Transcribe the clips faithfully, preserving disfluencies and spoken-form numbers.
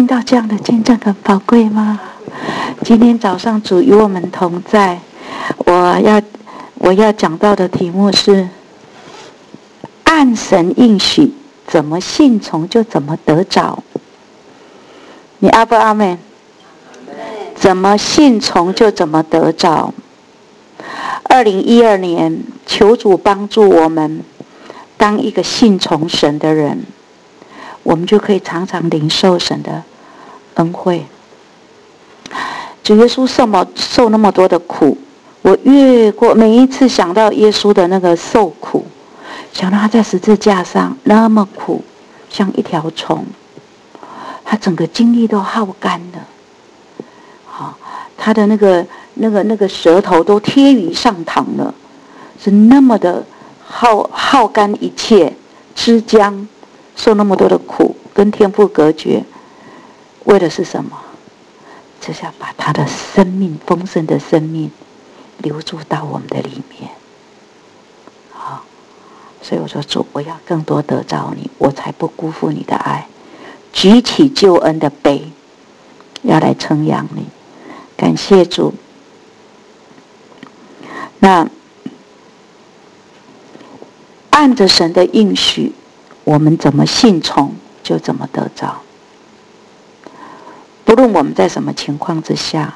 听到这样的见证很宝贵吗？今天早上主与我们同在，我要我要讲到的题目是按神应许，怎么信从就怎么得着。你阿不阿们？怎么信从就怎么得着。二零一二年，求主帮助我们当一个信从神的人，我们就可以常常领受神的恩惠。主耶稣受么受那么多的苦，我越过每一次想到耶稣的那个受苦，想到他在十字架上那么苦，像一条虫，他整个精力都耗干了，好，他的那个那个那个舌头都贴于上膛了，是那么的耗耗干一切，吃浆，受那么多的苦，跟天父隔绝，为的是什么？就是要把他的生命，丰盛的生命留住到我们的里面。好，所以我说主，我要更多得着你，我才不辜负你的爱。举起救恩的杯，要来称扬你，感谢主。那按着神的应许，我们怎么信从就怎么得着。不论我们在什么情况之下，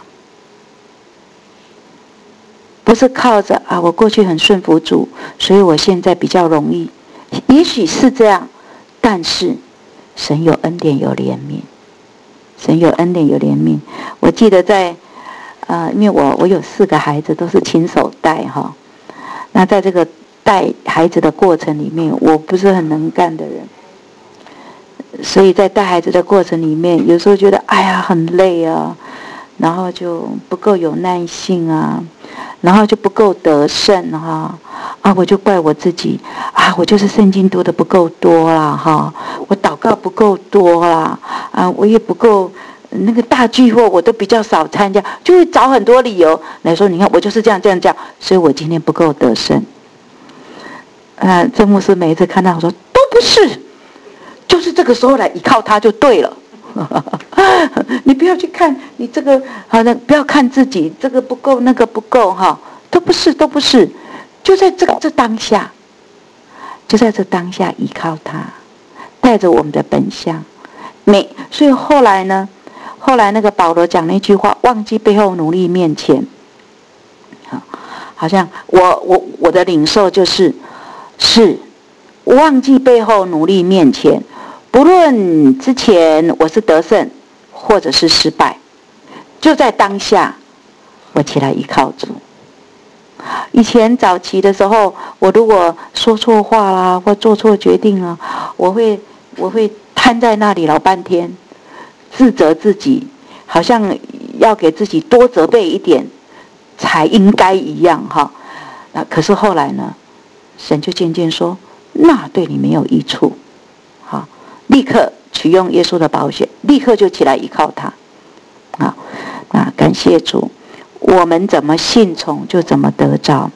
不是靠着啊，我过去很顺服主，所以我现在比较容易。也许是这样，但是神有恩典，有怜悯。神有恩典，有怜悯。我记得在呃，因为我我有四个孩子，都是亲手带哈。那在这个带孩子的过程里面，我不是很能干的人。所以在带孩子的过程里面，有时候觉得哎呀很累啊，然后就不够有耐性啊，然后就不够得胜哈啊，我就怪我自己啊，我就是圣经读的不够多啦哈，我祷告不够多啦啊，我也不够那个大聚会我都比较少参加，就会找很多理由来说，你看我就是这样这样这样，所以我今天不够得胜。呃，郑牧师每一次看到我说都不是。就是这个时候来依靠他就对了你不要去看你这个好的，不要看自己这个不够那个不够哈，都不是都不是，就在这个这当下，就在这当下依靠他，带着我们的本相。每所以后来呢，后来那个保罗讲那句话，忘记背后努力面前，好，好像我我我的领受就是是忘记背后努力面前。不论之前我是得胜或者是失败，就在当下我起来依靠主。以前早期的时候，我如果说错话啦或做错决定了，我会我会瘫在那里老半天，自责自己，好像要给自己多责备一点才应该一样哈。那可是后来呢，神就渐渐说，那对你没有益处。立刻取用耶稣的宝血，立刻就起来依靠他。好，那感谢主，我们怎么信从就怎么得着。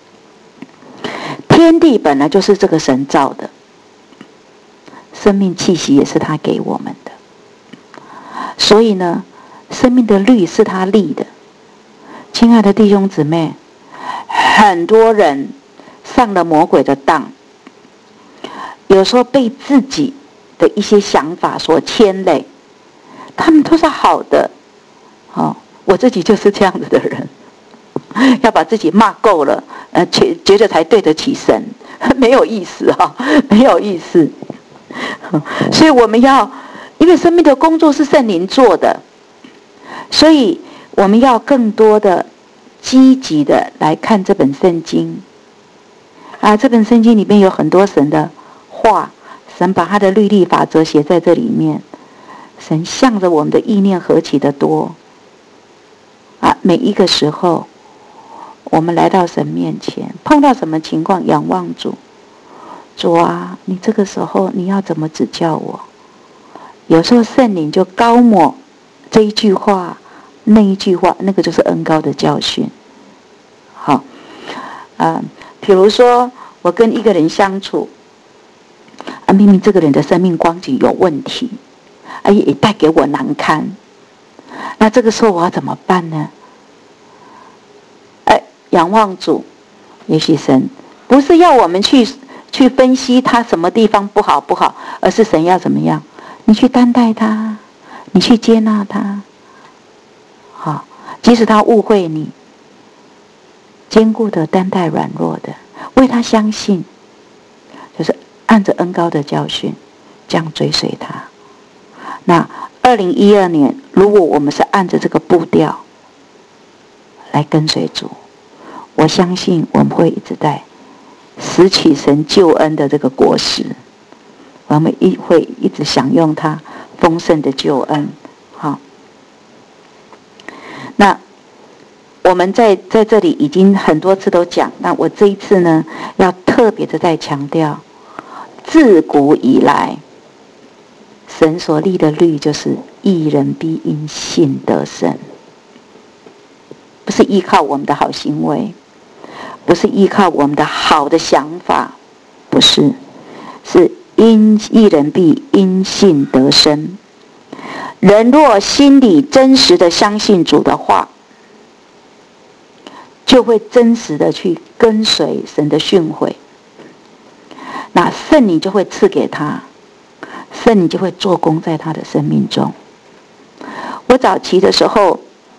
天地本来就是这个神造的，生命气息也是他给我们的，所以呢，生命的律是他立的。亲爱的弟兄姊妹，很多人上了魔鬼的当，有时候被自己的一些想法所牵累，他们都是好的。哦，我自己就是这样子的人，要把自己骂够了，呃，觉觉得才对得起神，没有意思哈、哦，没有意思。所以我们要，因为生命的工作是圣灵做的，所以我们要更多的积极的来看这本圣经。啊，这本圣经里面有很多神的话。神把他的律例法则写在这里面，神向着我们的意念何其的多啊！每一个时候，我们来到神面前，碰到什么情况，仰望主，主啊，你这个时候你要怎么指教我？有时候圣灵就高抹这一句话，那一句话，那个就是恩膏的教训。好，啊，比如说我跟一个人相处。啊，明明这个人的生命光景有问题， 哎，也带给我难堪。那这个时候我要怎么办呢？哎，仰望主，也许神不是要我们去去分析他什么地方不好不好，而是神要怎么样？你去担待他，你去接纳他，好，即使他误会你，坚固的担待软弱的，为他相信，就是按着恩膏的教训，这样追随他。那二零一二年，如果我们是按着这个步调来跟随主，我相信我们会一直在拾取神救恩的这个果实，我们一会一直享用他丰盛的救恩。好，那我们在在这里已经很多次都讲，那我这一次呢，要特别的再强调，自古以来，神所立的律就是义人必因信得生，不是依靠我们的好行为，不是依靠我们的好的想法，不是，是因义人必因信得生。人若心里真实的相信主的话，就会真实的去跟随神的训诲，那圣灵就会赐给他，圣灵就会做工在他的生命中。我早期的时候，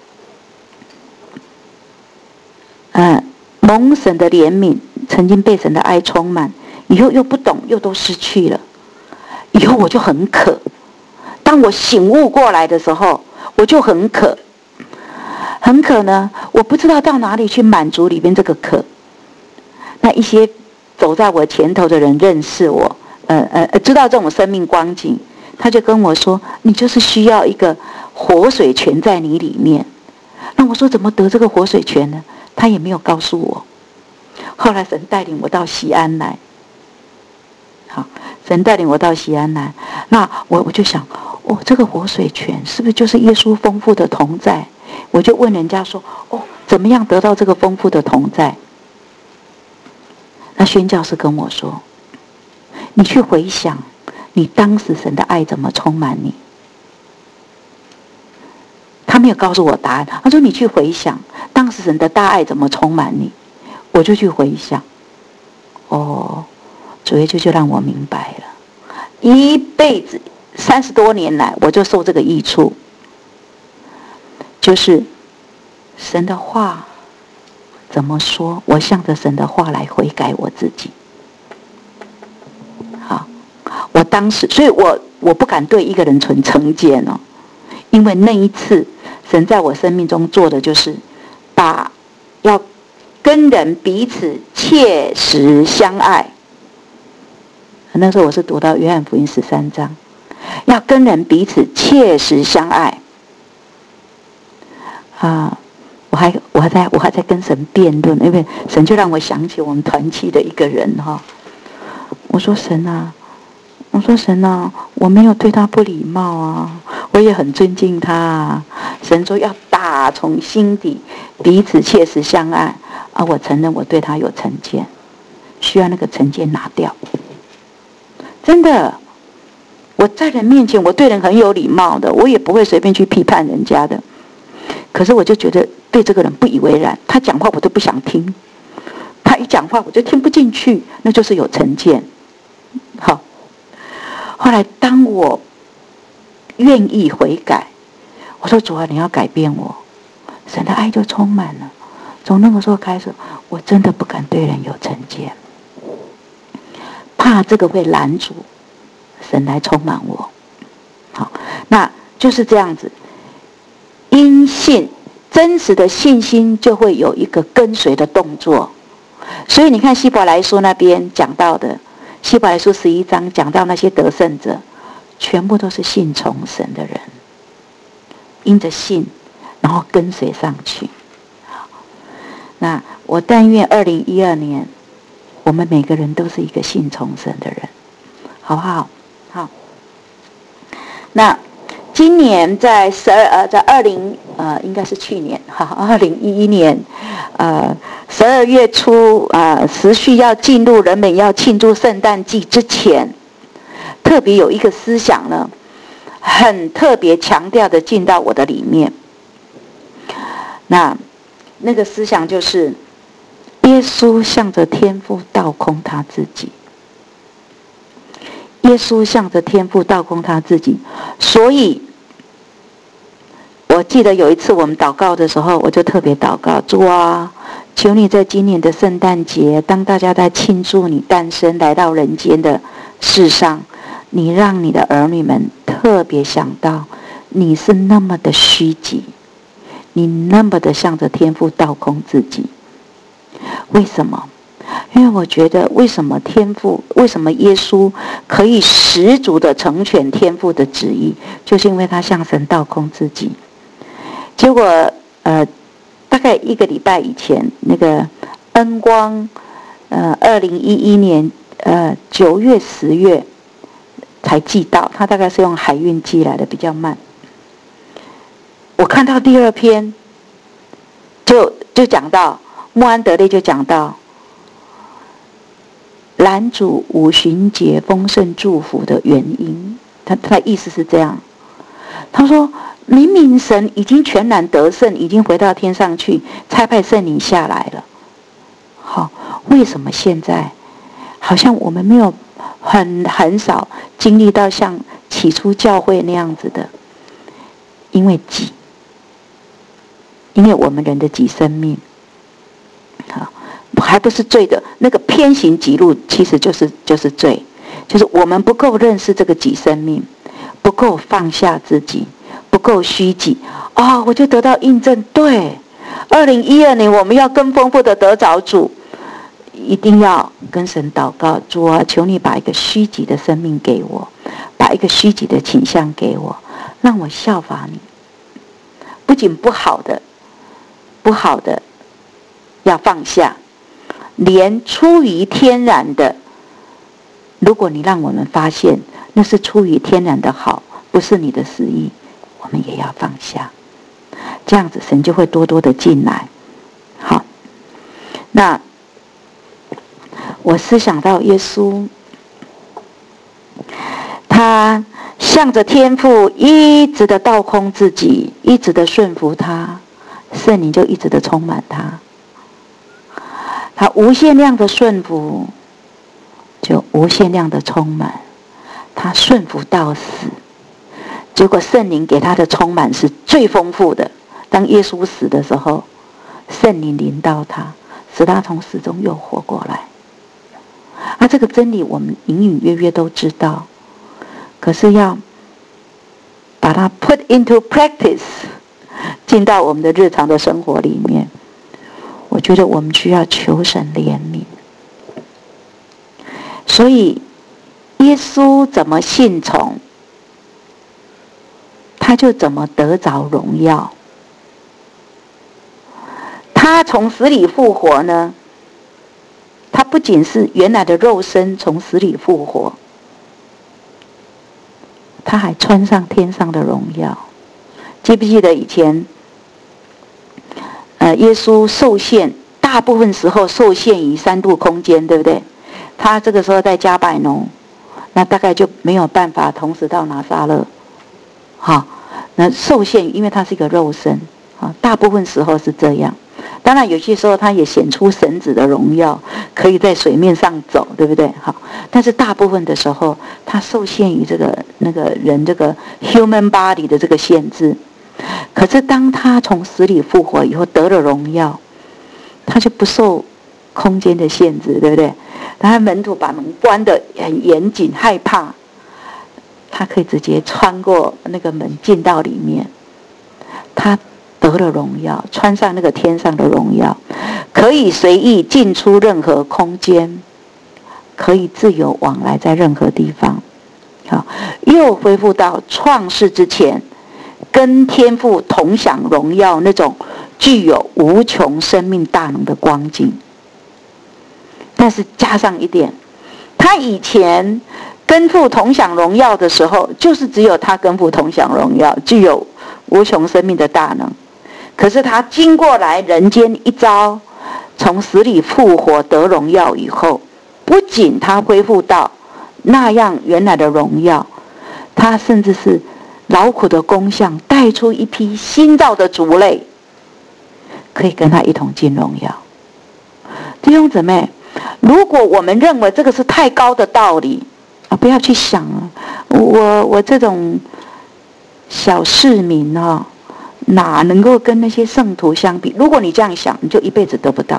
嗯，蒙神的怜悯，曾经被神的爱充满，以后又不懂，又都失去了。以后我就很渴，当我醒悟过来的时候，我就很渴，很渴呢，我不知道到哪里去满足里面这个渴。那一些走在我前头的人认识我，呃呃，知道这种生命光景，他就跟我说：“你就是需要一个活水泉在你里面。”那我说：“怎么得这个活水泉呢？”他也没有告诉我。后来神带领我到西安来，好，神带领我到西安来，那我我就想，哦，这个活水泉是不是就是耶稣丰富的同在？我就问人家说：“哦，怎么样得到这个丰富的同在？”那宣教士跟我说：“你去回想，你当时神的爱怎么充满你。”他没有告诉我答案，他说：“你去回想，当时神的大爱怎么充满你。”我就去回想，哦，主耶稣就让我明白了，一辈子三十多年来，我就受这个益处，就是神的话怎么说，我向着神的话来悔改我自己。好，我当时，所以我我不敢对一个人存成见哦，因为那一次神在我生命中做的就是把要跟人彼此切实相爱。那时候我是读到约翰福音十三章，要跟人彼此切实相爱啊！我还我还在我还在跟神辩论，因为神就让我想起我们团契的一个人哈。我说神啊，我说神啊，我没有对他不礼貌啊，我也很尊敬他啊。神说要打从心底彼此切实相爱啊！我承认我对他有成见，需要那个成见拿掉。真的，我在人面前我对人很有礼貌的，我也不会随便去批判人家的。可是我就觉得对这个人不以为然，他讲话我都不想听，他一讲话我就听不进去，那就是有成见。好，后来当我愿意悔改，我说主啊，你要改变我，神的爱就充满了。从那个时候开始，我真的不敢对人有成见，怕这个会拦阻神来充满我。好，那就是这样子，因信真实的信心就会有一个跟随的动作。所以你看希伯来书那边讲到的，希伯来书十一章讲到那些得胜者，全部都是信从神的人，因着信然后跟随上去。那我但愿二零一二年我们每个人都是一个信从神的人，好不好？好。那今年在十二呃，在二零呃，应该是去年哈，二零一一年呃十二月初啊、呃，时序要进入人们要庆祝圣诞季之前，特别有一个思想呢， 很特别强调的进到我的里面。那那个思想就是，耶稣向着天父倒空他自己。耶稣向着天父倒空他自己，所以我记得有一次我们祷告的时候，我就特别祷告，主啊，求你在今年的圣诞节，当大家在庆祝你诞生来到人间的世上，你让你的儿女们特别想到，你是那么的虚己，你那么的向着天父倒空自己。为什么？因为我觉得，为什么天父，为什么耶稣可以十足的成全天父的旨意，就是因为他向神倒空自己。结果，呃，大概一个礼拜以前，那个恩光，呃，二零一一年，呃，九月、十月才寄到，他大概是用海运寄来的，比较慢。我看到第二篇，就就讲到穆安德烈就讲到。拦阻五旬节丰盛祝福的原因，他他的意思是这样，他说明明神已经全然得胜，已经回到天上去，差派圣灵下来了，好，为什么现在好像我们没有很很少经历到像起初教会那样子的？因为己，因为我们人的己生命，好。还不是罪的那个偏行己路，其实就是就是罪，就是我们不够认识这个己生命，不够放下自己，不够虚己啊、哦！我就得到印证，对，二零一二年我们要更丰富的得着主，一定要跟神祷告，主啊，求你把一个虚己的生命给我，把一个虚己的倾向给我，让我效法你。不仅不好的，不好的要放下。连出于天然的，如果你让我们发现那是出于天然的好，不是你的私意，我们也要放下。这样子神就会多多的进来。好，那我思想到耶稣，他向着天父一直的倒空自己，一直的顺服他，圣灵就一直的充满他。他无限量的顺服，就无限量的充满。他顺服到死，结果圣灵给他的充满是最丰富的。当耶稣死的时候，圣灵临到他，使他从死中又活过来。啊，这个真理我们隐隐约约都知道，可是要把它 put into practice， 进到我们的日常的生活里面。我觉得我们需要求神怜悯，所以耶稣怎么信从，他就怎么得着荣耀。他从死里复活呢，他不仅是原来的肉身从死里复活，他还穿上天上的荣耀。记不记得以前呃，耶稣受限，大部分时候受限于三度空间，对不对？他这个时候在加百农，那大概就没有办法同时到拿撒勒，好，那受限，因为他是一个肉身，啊，大部分时候是这样。当然，有些时候他也显出神子的荣耀，可以在水面上走，对不对？好，但是大部分的时候，他受限于这个那个人这个 human body 的这个限制。可是当他从死里复活以后得了荣耀，他就不受空间的限制，对不对？他门徒把门关得很严谨，害怕，他可以直接穿过那个门进到里面。他得了荣耀，穿上那个天上的荣耀，可以随意进出任何空间，可以自由往来在任何地方。好，又恢复到创世之前跟天父同享荣耀那种具有无穷生命大能的光景。但是加上一点，他以前跟父同享荣耀的时候，就是只有他跟父同享荣耀，具有无穷生命的大能。可是他经过来人间一遭，从死里复活得荣耀以后，不仅他恢复到那样原来的荣耀，他甚至是劳苦的功效，带出一批新造的族类，可以跟他一同进荣耀。弟兄姊妹，如果我们认为这个是太高的道理啊，不要去想啊，我我这种小市民啊，哪能够跟那些圣徒相比？如果你这样想，你就一辈子得不到。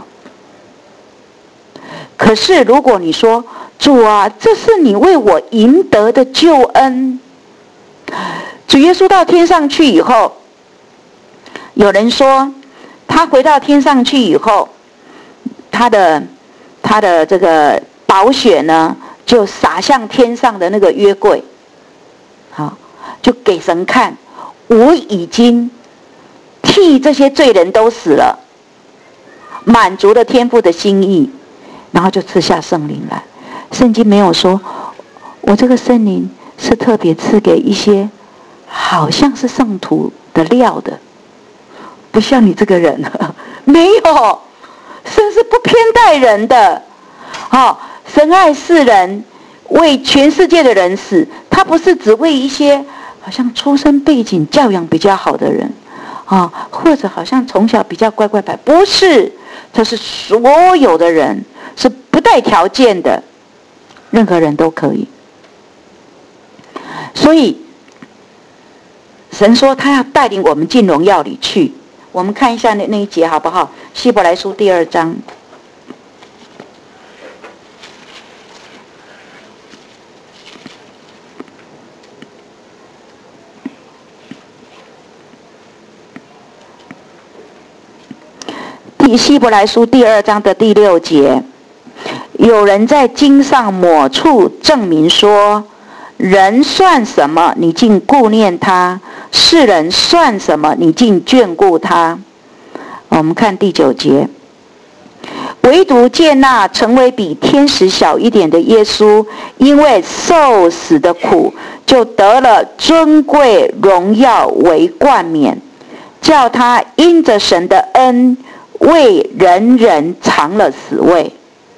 可是如果你说，主啊，这是你为我赢得的救恩。主耶稣到天上去以后，有人说他回到天上去以后，他的他的这个宝血呢，就洒向天上的那个约柜，好，就给神看，我已经替这些罪人都死了，满足了天父的心意，然后就赐下圣灵来。圣经没有说我这个圣灵是特别赐给一些好像是圣徒的料的，不像你这个人，没有，神是不偏待人的。哦，神爱世人，为全世界的人死，他不是只为一些好像出身背景教养比较好的人啊、哦，或者好像从小比较乖乖牌，不是，这是所有的人，是不带条件的，任何人都可以。所以神说他要带领我们进荣耀里去。我们看一下那那一节好不好？希伯来书第二章希伯来书第二章的第六节，有人在经上某处证明说，人算什么，你竟顾念他；世人算什么，你竟眷顾他。我们看第九节，唯独见那成为比天使小一点的耶稣，因为受死的苦，就得了尊贵荣耀为冠冕，叫他因着神的恩，为人人尝了死味。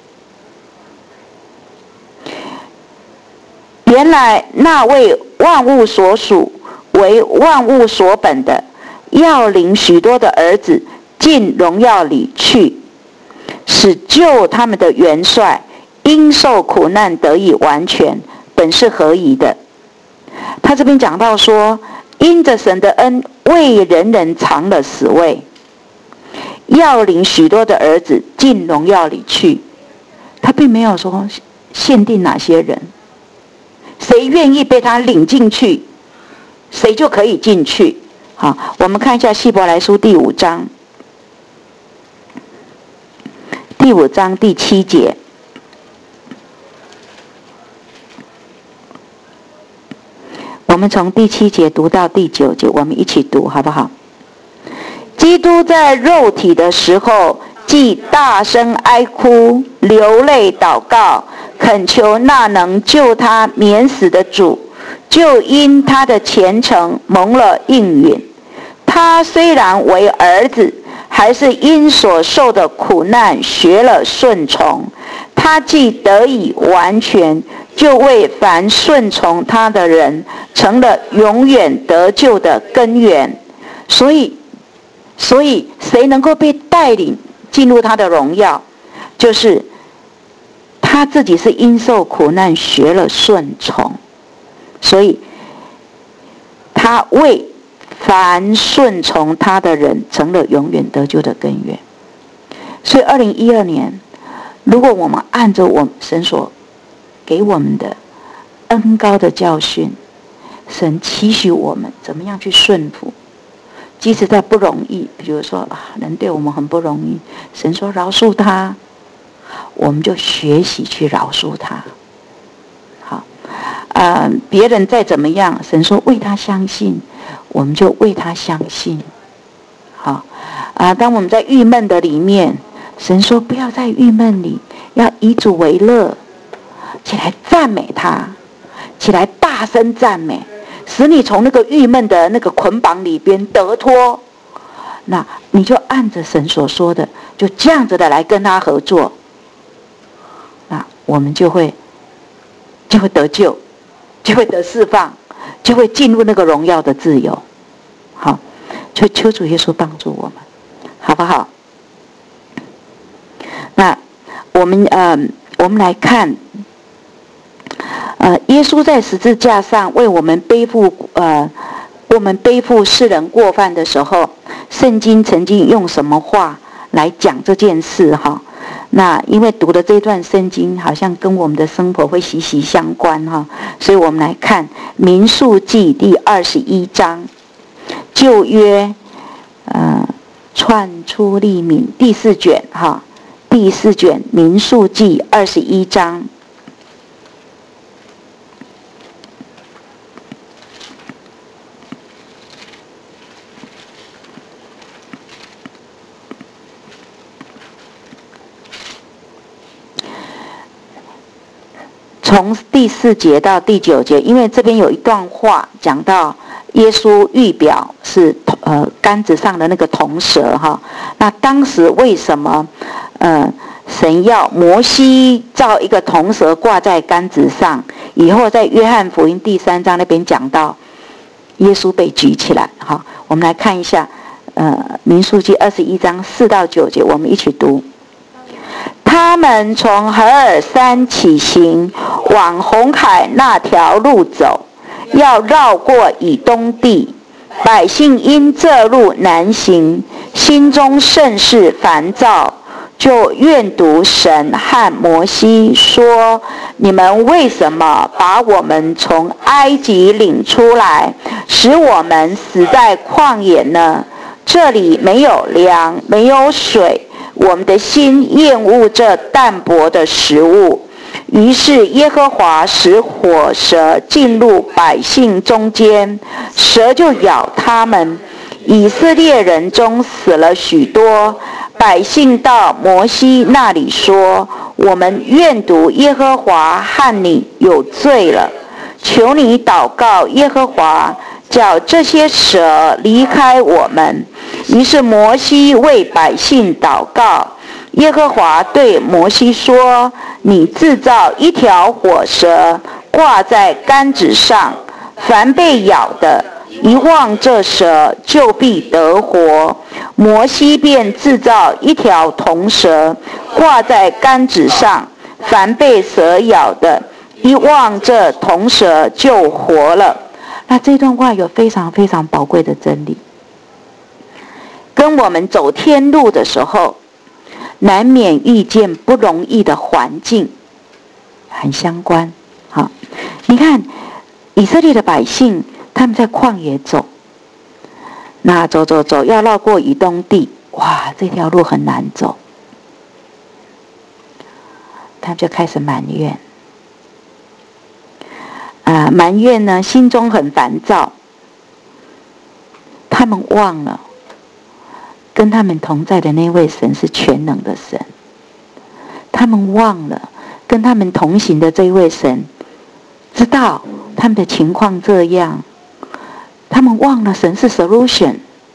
原来那为万物所属，为万物所本的，要领许多的儿子进荣耀里去，使救他们的元帅因受苦难得以完全，本是合宜的。他这边讲到说，因着神的恩，为人人尝了死味，要领许多的儿子进荣耀里去。他并没有说限定哪些人，谁愿意被他领进去，谁就可以进去。好，我们看一下希伯来书第五章，第五章第七节。我们从第七节读到第九节，我们一起读好不好？基督在肉体的时候，既大声哀哭，流泪祷告，恳求那能救他免死的主，就因他的虔诚蒙了应允。他虽然为儿子，还是因所受的苦难学了顺从。他既得以完全，就为凡顺从他的人成了永远得救的根源。所以所以谁能够被带领进入他的荣耀，就是他自己是因受苦难学了顺从，所以他为凡顺从他的人成了永远得救的根源。所以二零一二年，如果我们按着我们神所给我们的恩膏的教训，神期许我们怎么样去顺服，即使在不容易，比如说啊，人对我们很不容易，神说饶恕他，我们就学习去饶恕他。好，呃，别人再怎么样，神说为他相信，我们就为他相信。好，啊、呃，当我们在郁闷的里面，神说不要在郁闷里，要以主为乐，起来赞美他，起来大声赞美，使你从那个郁闷的那个捆绑里边得脱。那你就按着神所说的，就这样子的来跟他合作，那我们就会就会得救，就会得释放， 就会进入那个荣耀的自由。好，就求主耶稣帮助我们，好不好？那我们呃，我们来看，呃，耶稣在十字架上为我们背负呃，我们背负世人过犯的时候，圣经曾经用什么话来讲这件事哈？那因为读的这段圣经好像跟我们的生活会息息相关哈，所以我们来看民数记第二十一章，旧约呃创出利民第四卷哈，第四卷民数记二十一章。从第四节到第九节，因为这边有一段话讲到耶稣预表是呃杆子上的那个铜蛇哈。那当时为什么呃神要摩西造一个铜蛇挂在杆子上？以后在约翰福音第三章那边讲到耶稣被举起来哈。我们来看一下呃民数记二十一章四到九节，我们一起读。他们从何尔山起行，往红海那条路走，要绕过以东地。百姓因这路难行，心中甚是烦躁，就怨毒神和摩西说：你们为什么把我们从埃及领出来，使我们死在旷野呢？这里没有粮，没有水，我们的心厌恶这淡薄的食物。于是耶和华使火蛇进入百姓中间，蛇就咬他们。以色列人中死了许多。百姓到摩西那里说：我们怨毒耶和华和你有罪了，求你祷告耶和华，叫这些蛇离开我们。于是摩西为百姓祷告。耶和华对摩西说：你制造一条火蛇，挂在杆子上，凡被咬的一望这蛇，就必得活。摩西便制造一条铜蛇，挂在杆子上，凡被蛇咬的一望这铜蛇，就活了。那这段话有非常非常宝贵的真理，跟我们走天路的时候难免遇见不容易的环境很相关。好，你看以色列的百姓，他们在旷野走，那走走走要绕过以东地，哇，这条路很难走，他们就开始埋怨啊、呃，埋怨呢，心中很烦躁。他们忘了跟他们同在的那位神是全能的神，他们忘了跟他们同行的这位神知道他们的情况这样，他们忘了神是 solution。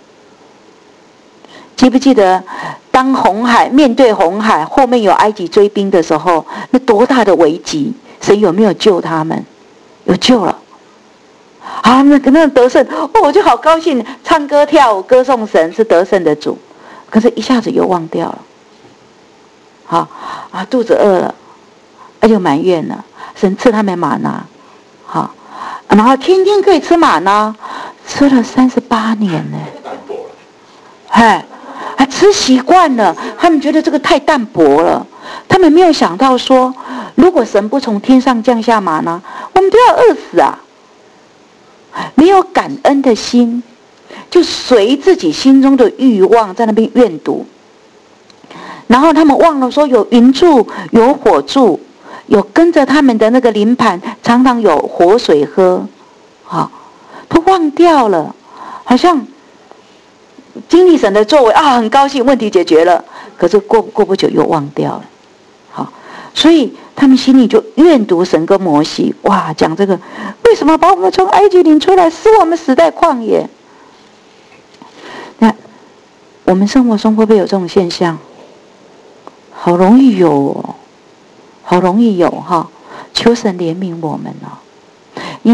记不记得当红海面对红海后面有埃及追兵的时候，那多大的危机，神有没有救他们？有救了啊，那个那个得胜哦，我就好高兴，唱歌跳舞歌颂神是得胜的主，可是一下子又忘掉了。好啊，肚子饿了，而且埋怨了，神赐他们玛拿，好，然后天天可以吃玛拿，吃了三十八年呢，哎，还吃习惯了，他们觉得这个太淡薄了，他们没有想到说，如果神不从天上降下玛拿，我们都要饿死啊。没有感恩的心，就随自己心中的欲望在那边怨毒，然后他们忘了说有云柱有火柱，有跟着他们的那个灵盘常常有活水喝，好，都忘掉了，好像经历神的作为啊，很高兴问题解决了，可是过过不久又忘掉了。好，所以他们心里就怨毒神跟摩西，哇，讲这个为什么把我们从埃及领出来，使我们死在旷野？那我们生活中会不会有这种现象？好容易有哦，好容易有哈，求神怜悯我们哦。因为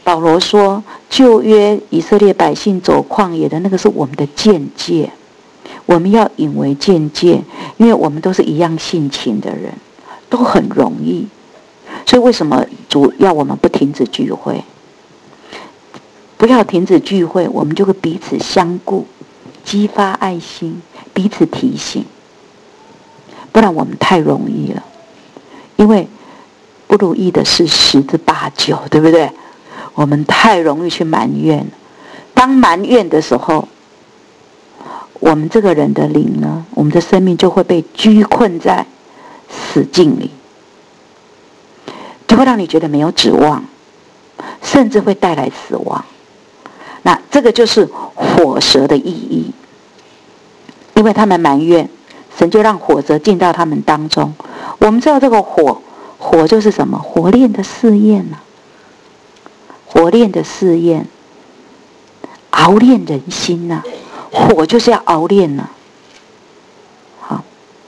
保罗说，旧约以色列百姓走旷野的那个是我们的鉴戒，我们要引为鉴戒，因为我们都是一样性情的人，都很容易。所以为什么主要我们不停止聚会？不要停止聚会，我们就会彼此相顾，激发爱心，彼此提醒。不然我们太容易了，因为不如意的事十之八九，对不对？我们太容易去埋怨，当埋怨的时候，我们这个人的灵呢，我们的生命就会被拘困在死境里，就会让你觉得没有指望，甚至会带来死亡。那这个就是火蛇的意义，因为他们埋怨，神就让火蛇进到他们当中。我们知道这个火，火就是什么？火炼的试验啊，火炼的试验，熬炼人心呐、啊，火就是要熬炼呐、啊。好，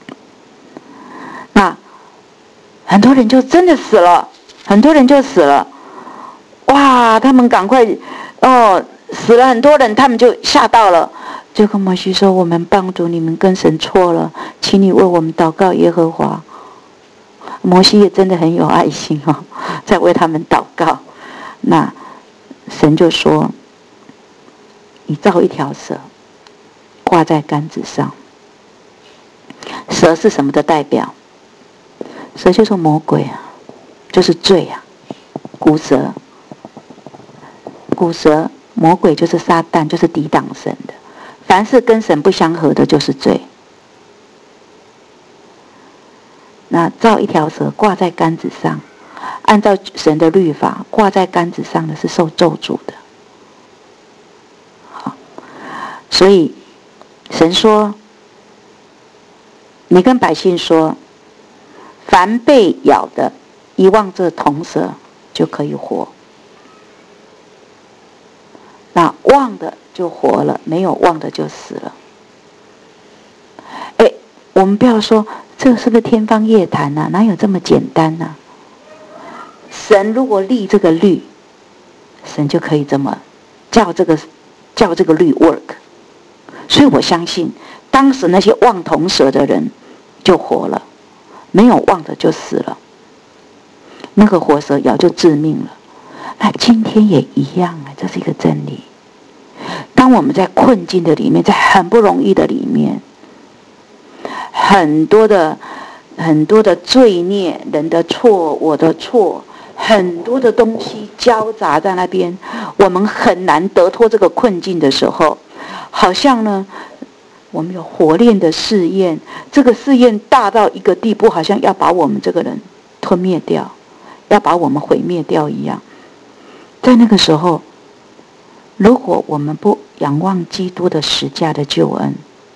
那很多人就真的死了，很多人就死了，哇！他们赶快哦。死了很多人，他们就吓到了，就跟摩西说：“我们帮助你们跟神错了，请你为我们祷告耶和华。”摩西也真的很有爱心哦，在为他们祷告。那神就说：“你造一条蛇，挂在杆子上。”蛇是什么的代表？蛇就是魔鬼啊，就是罪啊，古蛇，古蛇。魔鬼就是撒旦，就是抵挡神的。凡是跟神不相合的，就是罪。那造一条蛇挂在杆子上，按照神的律法，挂在杆子上的是受咒诅的。好，所以神说：“你跟百姓说，凡被咬的，一望这铜蛇就可以活。”那望的就活了，没有望的就死了。哎，我们不要说这个是不是天方夜谭啊？哪有这么简单啊？神如果立这个律，神就可以这么叫这个叫这个律 work。所以我相信，当时那些望铜蛇的人就活了，没有望的就死了。那个活蛇咬就致命了。那今天也一样啊，这是一个真理。当我们在困境的里面，在很不容易的里面，很多的很多的罪孽，人的错，我的错，很多的东西交杂在那边，我们很难得脱这个困境的时候，好像呢，我们有火炼的试验，这个试验大到一个地步，好像要把我们这个人吞灭掉，要把我们毁灭掉一样。在那个时候，如果我们不仰望基督的十架的救恩，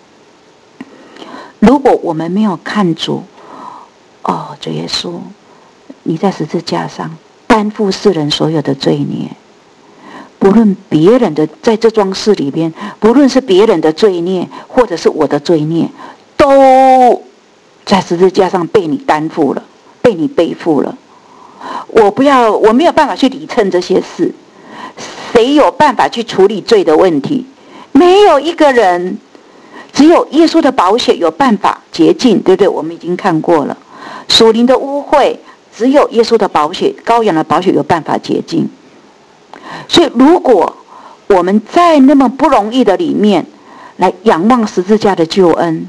如果我们没有看主，哦，主耶稣，你在十字架上担负世人所有的罪孽，不论别人的，在这桩事里边，不论是别人的罪孽，或者是我的罪孽，都在十字架上被你担负了，被你背负了。我不要，我没有办法去理称这些事。谁有办法去处理罪的问题？没有一个人，只有耶稣的宝血有办法洁净，对不对？我们已经看过了，属灵的污秽，只有耶稣的宝血，羔羊的宝血有办法洁净。所以，如果我们在那么不容易的里面来仰望十字架的救恩，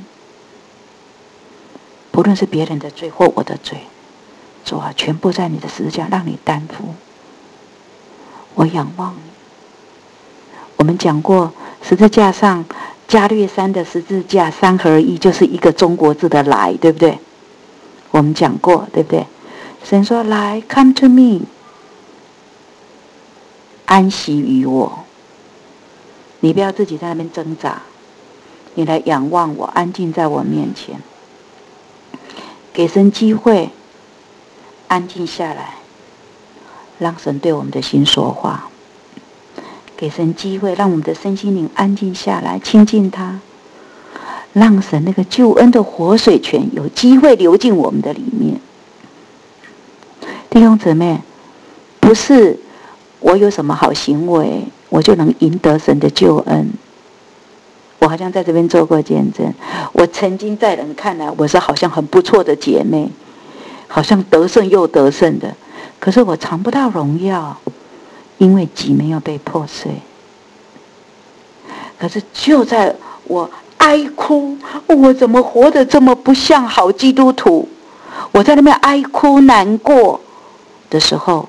不论是别人的罪或我的罪，主啊，全部在你的十字架让你担负。我仰望你。我们讲过，十字架上加略山的十字架三合一，就是一个中国字的来，对不对？我们讲过，对不对？神说来 ，come to me， 安息于我。你不要自己在那边挣扎，你来仰望我，安静在我面前，给神机会，安静下来，让神对我们的心说话。给神机会，让我们的身心灵安静下来，亲近他，让神那个救恩的活水泉有机会流进我们的里面。弟兄姊妹，不是我有什么好行为，我就能赢得神的救恩。我好像在这边做过见证，我曾经在人看来我是好像很不错的姐妹，好像得胜又得胜的，可是我尝不到荣耀，因为己没有被破碎。可是就在我哀哭，我怎么活得这么不像好基督徒，我在那边哀哭难过的时候，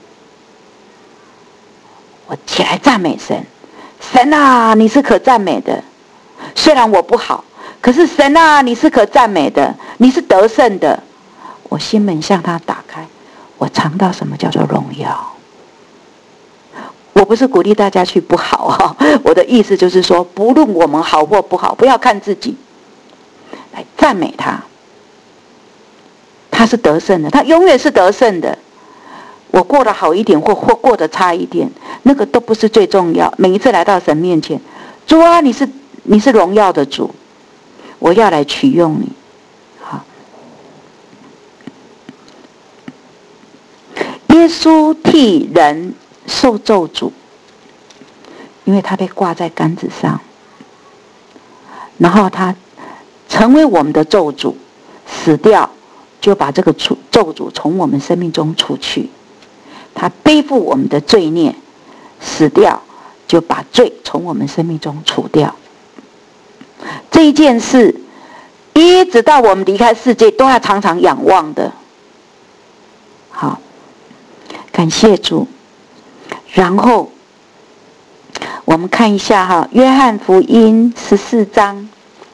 我起来赞美神。神啊，你是可赞美的，虽然我不好，可是神啊，你是可赞美的，你是得胜的。我心门向他打开，我尝到什么叫做荣耀。我不是鼓励大家去不好哈，我的意思就是说，不论我们好或不好，不要看自己，来赞美他。他是得胜的，他永远是得胜的。我过得好一点或或过得差一点，那个都不是最重要。每一次来到神面前，主啊，你是你是荣耀的主，我要来取用你。好，耶稣替人受咒诅，因为他被挂在杆子上，然后他成为我们的咒诅，死掉就把这个咒诅从我们生命中除去。他背负我们的罪孽，死掉就把罪从我们生命中除掉。这一件事一直到我们离开世界都要常常仰望的。好，感谢主。然后我们看一下哈，约翰福音十四章。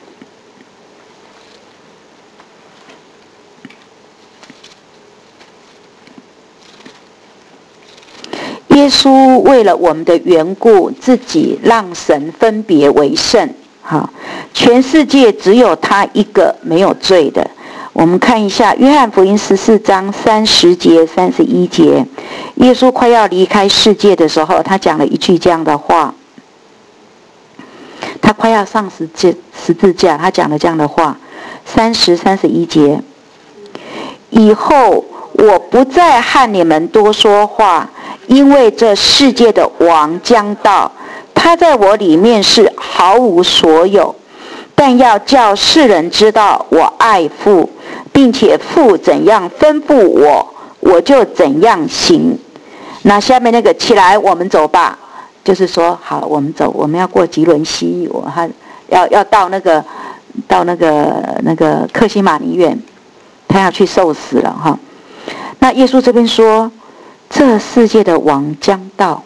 耶稣为了我们的缘故，自己让神分别为圣。好，全世界只有他一个没有罪的。我们看一下约翰福音十四章三十节、三十一节。耶稣快要离开世界的时候，他讲了一句这样的话。他快要上十字十字架，他讲了这样的话。三十、三十一节。以后我不再和你们多说话，因为这世界的王将到，他在我里面是毫无所有，但要叫世人知道我爱父，并且父怎样吩咐我，我就怎样行。那下面那个起来，我们走吧，就是说好，我们走，我们要过吉伦西，我还要要到那个到那个那个客西马尼园，他要去受死了哈。那耶稣这边说，这世界的王将到，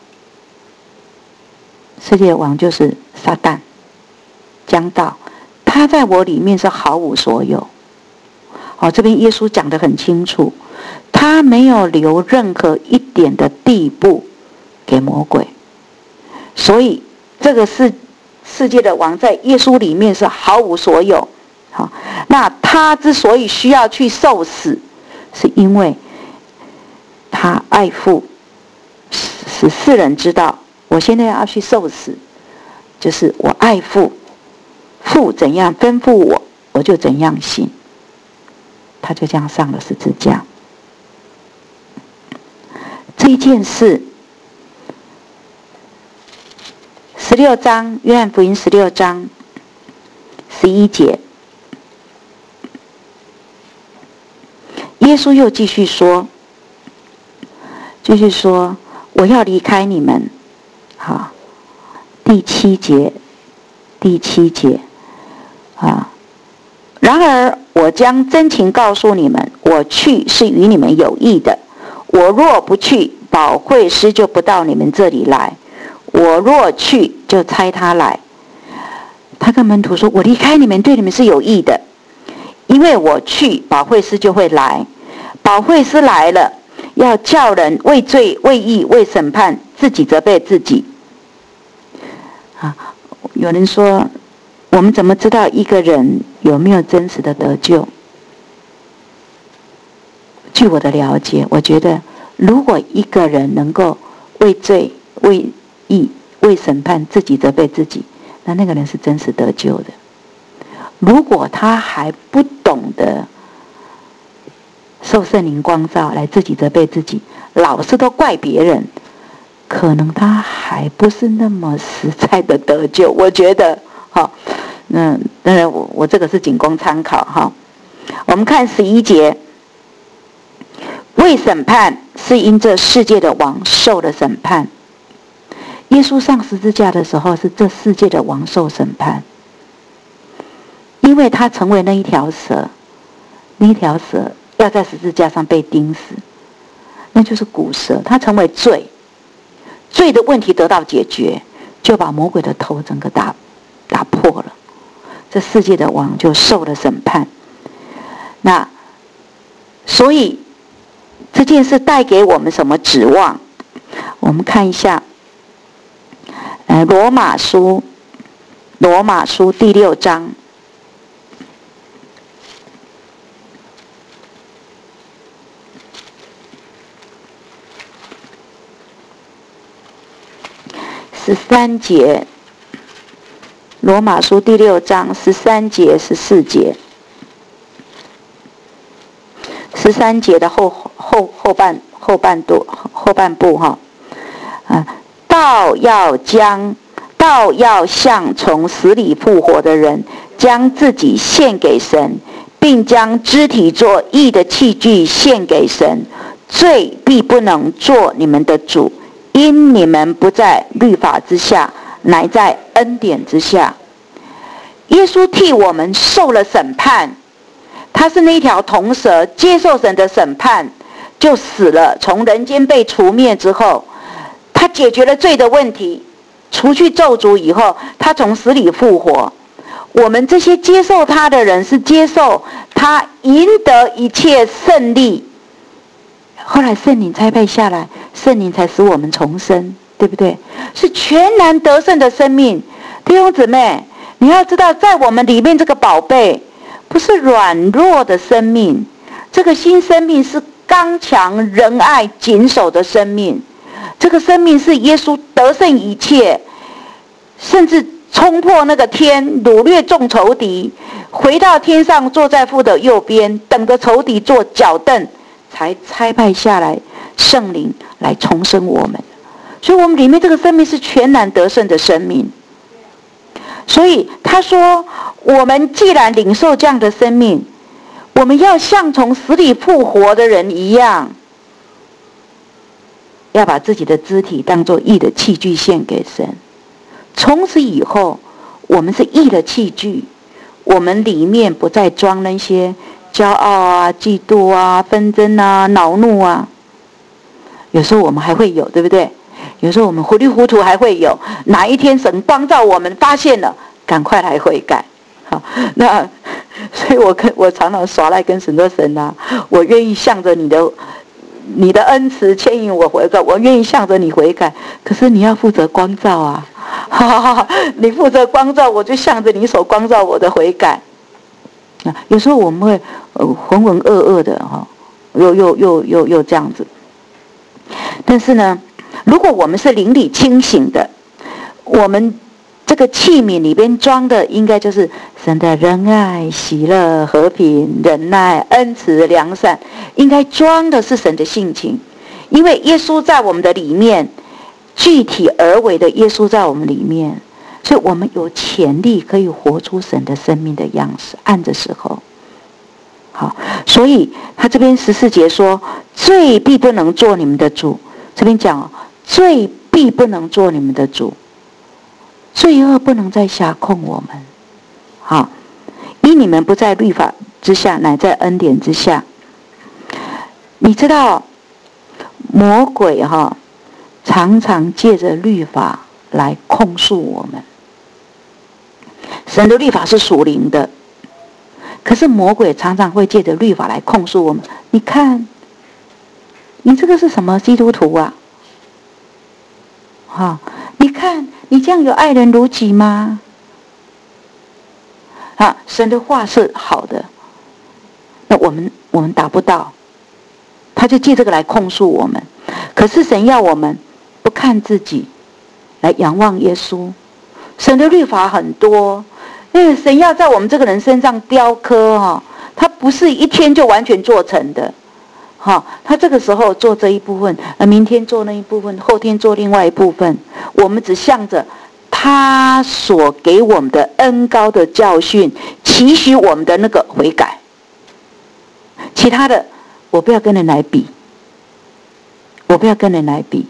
世界的王就是撒旦，将到，他在我里面是毫无所有。好，这边耶稣讲得很清楚，他没有留任何一点的地步给魔鬼，所以这个世世界的王在耶稣里面是毫无所有。好，那他之所以需要去受死，是因为他爱父，使世人知道我现在要去受死，就是我爱父，父怎样吩咐我，我就怎样行。他就这样上了十字架。这一件事，十六章约翰福音十六章十一节，耶稣又继续说，继续说我要离开你们。好，第七节，第七节啊。然而我将真情告诉你们，我去是与你们有益的。我若不去，保惠师就不到你们这里来；我若去，就差他来。他跟门徒说，我离开你们对你们是有益的，因为我去，保惠师就会来。保惠师来了，要叫人为罪、为义、为审判，自己责备自己。啊，有人说，我们怎么知道一个人有没有真实的得救？据我的了解，我觉得如果一个人能够为罪、为义、为审判，自己责备自己，那那个人是真实得救的。如果他还不懂得受圣灵光照来自己责备自己，老是都怪别人， 可能他还不是那么实在的得救。我觉得，好，嗯，当然我我这个是仅供参考哈。我们看十一节，为审判是因这世界的王受了审判。耶稣上十字架的时候，是这世界的王受审判，因为他成为那一条蛇，那一条蛇要在十字架上被钉死，那就是古蛇，他成为罪。罪的问题得到解决，就把魔鬼的头整个打打破了，这世界的王就受了审判。那所以这件事带给我们什么指望？我们看一下，呃，罗马书，罗马书第六章。十三节，罗马书第六章十三节、十四节，十三节的后后后半后半段后半部哈，啊，道要将道要向从死里复活的人，将自己献给神，并将肢体作义的器具献给神，罪必不能做你们的主。因你们不在律法之下，乃在恩典之下。耶稣替我们受了审判，他是那条铜蛇，接受神的审判就死了，从人间被除灭之后，他解决了罪的问题，除去咒诅以后，他从死里复活。我们这些接受他的人，是接受他赢得一切胜利，后来圣灵差派下来，圣灵才使我们重生，对不对？是全然得胜的生命。弟兄姊妹，你要知道，在我们里面这个宝贝不是软弱的生命，这个新生命是刚强仁爱谨守的生命。这个生命是耶稣得胜一切，甚至冲破那个天，掳掠众仇敌，回到天上坐在父的右边，等着仇敌做脚凳，才差派下来圣灵来重生我们。所以我们里面这个生命是全然得胜的生命。所以他说，我们既然领受这样的生命，我们要像从死里复活的人一样，要把自己的肢体当作义的器具献给神。从此以后，我们是义的器具，我们里面不再装那些骄傲啊、嫉妒啊、纷争啊、恼怒啊。有时候我们还会有，对不对？有时候我们糊里糊涂还会有，哪一天神光照我们发现了，赶快来悔改。好，那所以我跟我常常耍赖跟神说，神啊，我愿意向着你的你的恩慈牵引我悔改，我愿意向着你悔改，可是你要负责光照啊，哈哈哈，你负责光照，我就向着你手光照我的悔改。有时候我们会呃浑浑噩噩的哈，又又又又又这样子。但是呢，如果我们是灵里清醒的，我们这个器皿里边装的应该就是神的仁爱、喜乐、和平、忍耐、恩慈、良善，应该装的是神的性情。因为耶稣在我们的里面，具体而为的耶稣在我们里面，所以我们有潜力可以活出神的生命的样式。按着时候，好，所以他这边十四节说，罪必不能做你们的主。这边讲，罪必不能做你们的主，罪恶不能再辖控我们。好，因你们不在律法之下，乃在恩典之下。你知道魔鬼哈，常常借着律法来控诉我们。神的律法是属灵的，可是魔鬼常常会借着律法来控诉我们。你看，你这个是什么基督徒啊？哈，你看你这样有爱人如己吗？啊，神的话是好的，那我们我们达不到，他就借这个来控诉我们。可是神要我们不看自己，来仰望耶稣。神的律法很多，因为神要在我们这个人身上雕刻哈，他不是一天就完全做成的。 好，他这个时候做这一部分，呃，明天做那一部分，后天做另外一部分，我们只向着他所给我们的恩膏的教训，期许我们的那个悔改。其他的，我不要跟人来比，我不要跟人来比。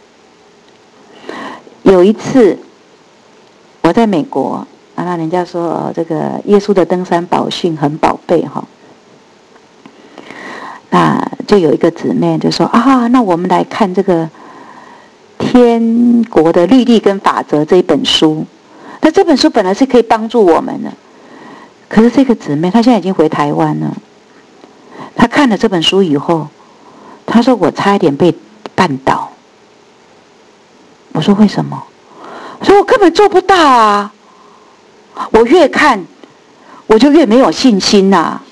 有一次，我在美国，啊，那人家说，哦，这个耶稣的登山宝训很宝贝哈。那就有一个姊妹就说啊，那我们来看这个《天国的律例跟法则》这一本书。那这本书本来是可以帮助我们的，可是这个姊妹她现在已经回台湾了。她看了这本书以后，她说我差一点被绊倒。我说为什么？我说我根本做不到啊！我越看，我就越没有信心呐，啊。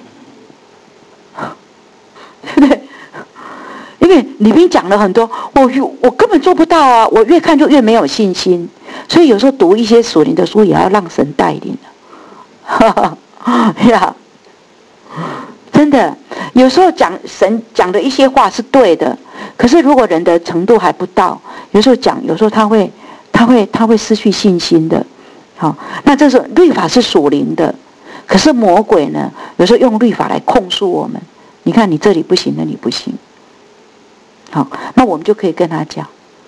对不对？因为里面讲了很多，我我根本做不到啊！我越看就越没有信心，所以有时候读一些属灵的书也要让神带领的。呀，真的，有时候讲神讲的一些话是对的，可是如果人的程度还不到，有时候讲，有时候他会他会他会失去信心的。好，那这是律法是属灵的，可是魔鬼呢，有时候用律法来控诉我们。你看你这里不行，那里不行。好，那我们就可以跟他讲，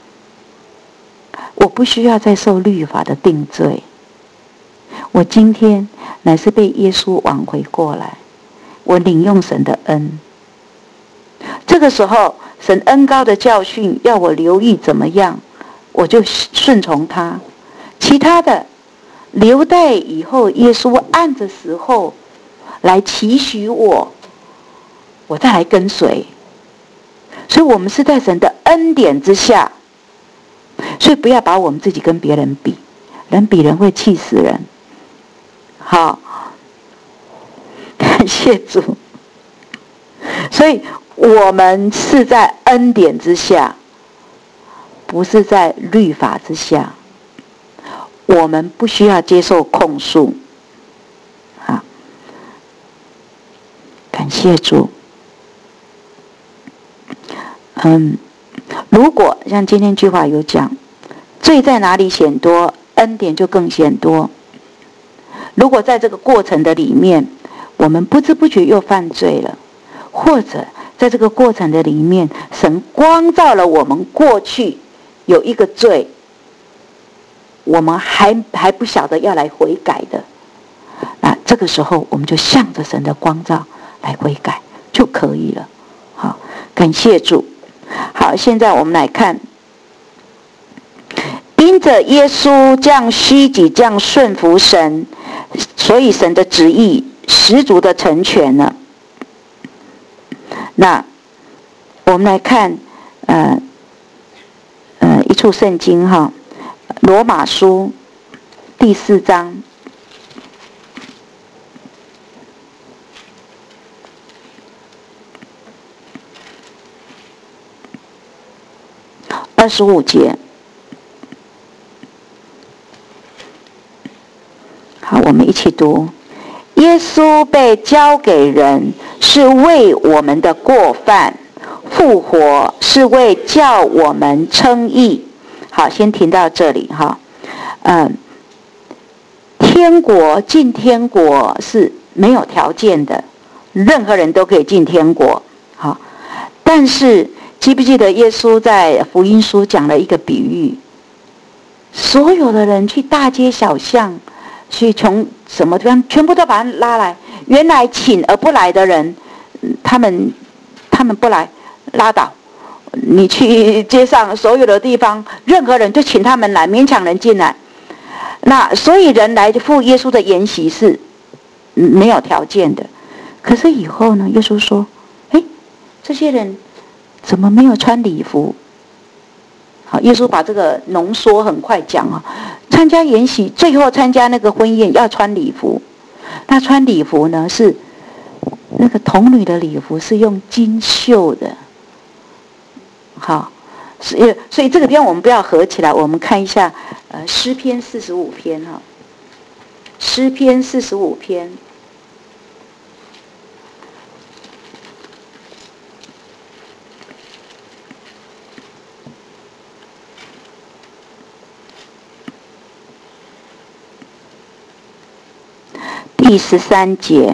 我不需要再受律法的定罪，我今天乃是被耶稣挽回过来，我领用神的恩。这个时候神恩膏的教训要我留意怎么样，我就顺从他。其他的留待以后耶稣按着时候来期许我，我再来跟随。所以我们是在神的恩典之下，所以不要把我们自己跟别人比，人比人会气死人。好，感谢主。所以我们是在恩典之下，不是在律法之下。我们不需要接受控诉。好，感谢主。嗯，如果像今天句话有讲，罪在哪里显多，恩典就更显多。如果在这个过程的里面，我们不知不觉又犯罪了，或者在这个过程的里面，神光照了我们过去有一个罪，我们还还不晓得要来悔改的，那这个时候我们就向着神的光照来悔改就可以了。好，感谢主。好，现在我们来看，因着耶稣这样虚己，这样顺服神，所以神的旨意十足的成全了。那我们来看，呃呃一处圣经哈，罗马书第四章二十五节。好，我们一起读。耶稣被交给人，是为我们的过犯；复活，是为叫我们称义。好，先停到这里哈。嗯，天国进天国是没有条件的，任何人都可以进天国。好，但是记不记得耶稣在福音书讲了一个比喻？所有的人去大街小巷，去从什么地方，全部都把他拉来。原来请而不来的人，他们他们不来，拉倒。你去街上所有的地方，任何人就请他们来，勉强人进来。那所以人来赴耶稣的筵席是没有条件的。可是以后呢，耶稣说：“哎，这些人怎么没有穿礼服？”好，耶稣把这个浓缩很快讲啊。参加筵席，最后参加那个婚宴要穿礼服。那穿礼服呢，是那个童女的礼服，是用金绣的。好，所以所以这个地方我们不要合起来，我们看一下，呃，诗篇四十五篇哈，诗篇四十五篇。 第十三节。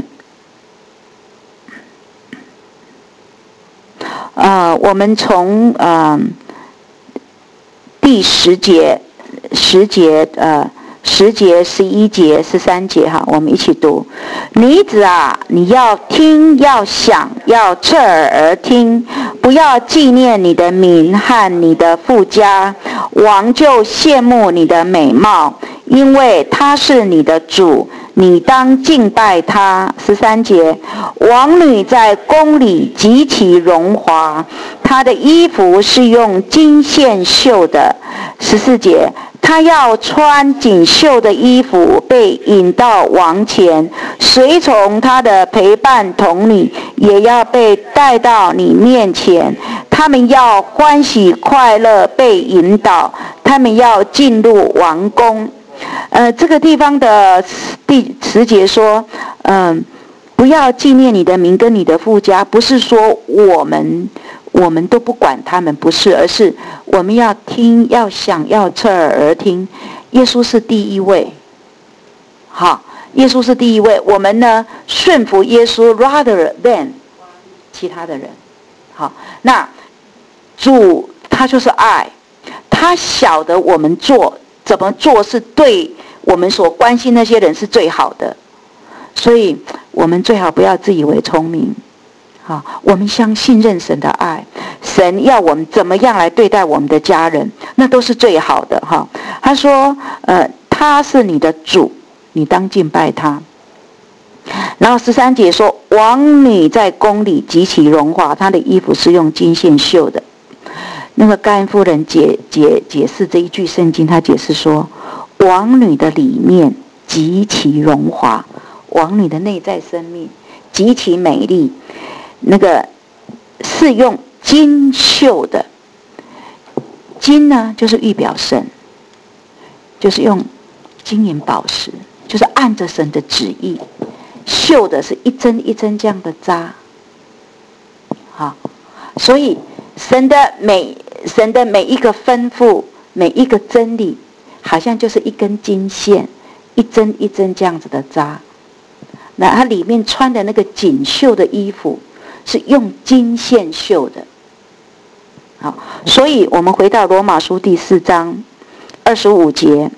呃，我们从呃第十节、十节、呃十节、十一节、十三节哈，我们一起读。女子啊，你要听，要想，要侧耳而听，不要纪念你的名和你的父家，王就羡慕你的美貌，因为他是你的主，你当敬拜他。十三节，王女在宫里极其荣华，她的衣服是用金线绣的。十四节，她要穿锦绣的衣服，被引到王前，随从她的陪伴童女也要被带到你面前，他们要欢喜快乐被引导，他们要进入王宫。呃，这个地方的第十节说，嗯、呃，不要纪念你的名跟你的父家，不是说我们我们都不管他们，不是，而是我们要听，要想，要侧耳而听。耶稣是第一位，好，耶稣是第一位，我们呢顺服耶稣 rather than 其他的人。好，那主他就是爱，他晓得我们做怎么做是对我们所关心那些人是最好的，所以我们最好不要自以为聪明。好，我们相信任神的爱，神要我们怎么样来对待我们的家人，那都是最好的哈。他说，呃，他是你的主，你当敬拜他。然后十三节说，王女在宫里极其荣华，她的衣服是用金线绣的。那个甘夫人解解解释这一句圣经，她解释说，王女的里面极其荣华，王女的内在生命极其美丽。那个是用金绣的，金呢就是预表神，就是用金银宝石，就是按着神的旨意，绣的是一针一针这样的扎。好，所以神的每神的每一个吩咐，每一个真理，好像就是一根金线，一针一针这样子的扎。那它里面穿的那个锦绣的衣服是用金线绣的。好，所以我们回到罗马书第四章二十五节，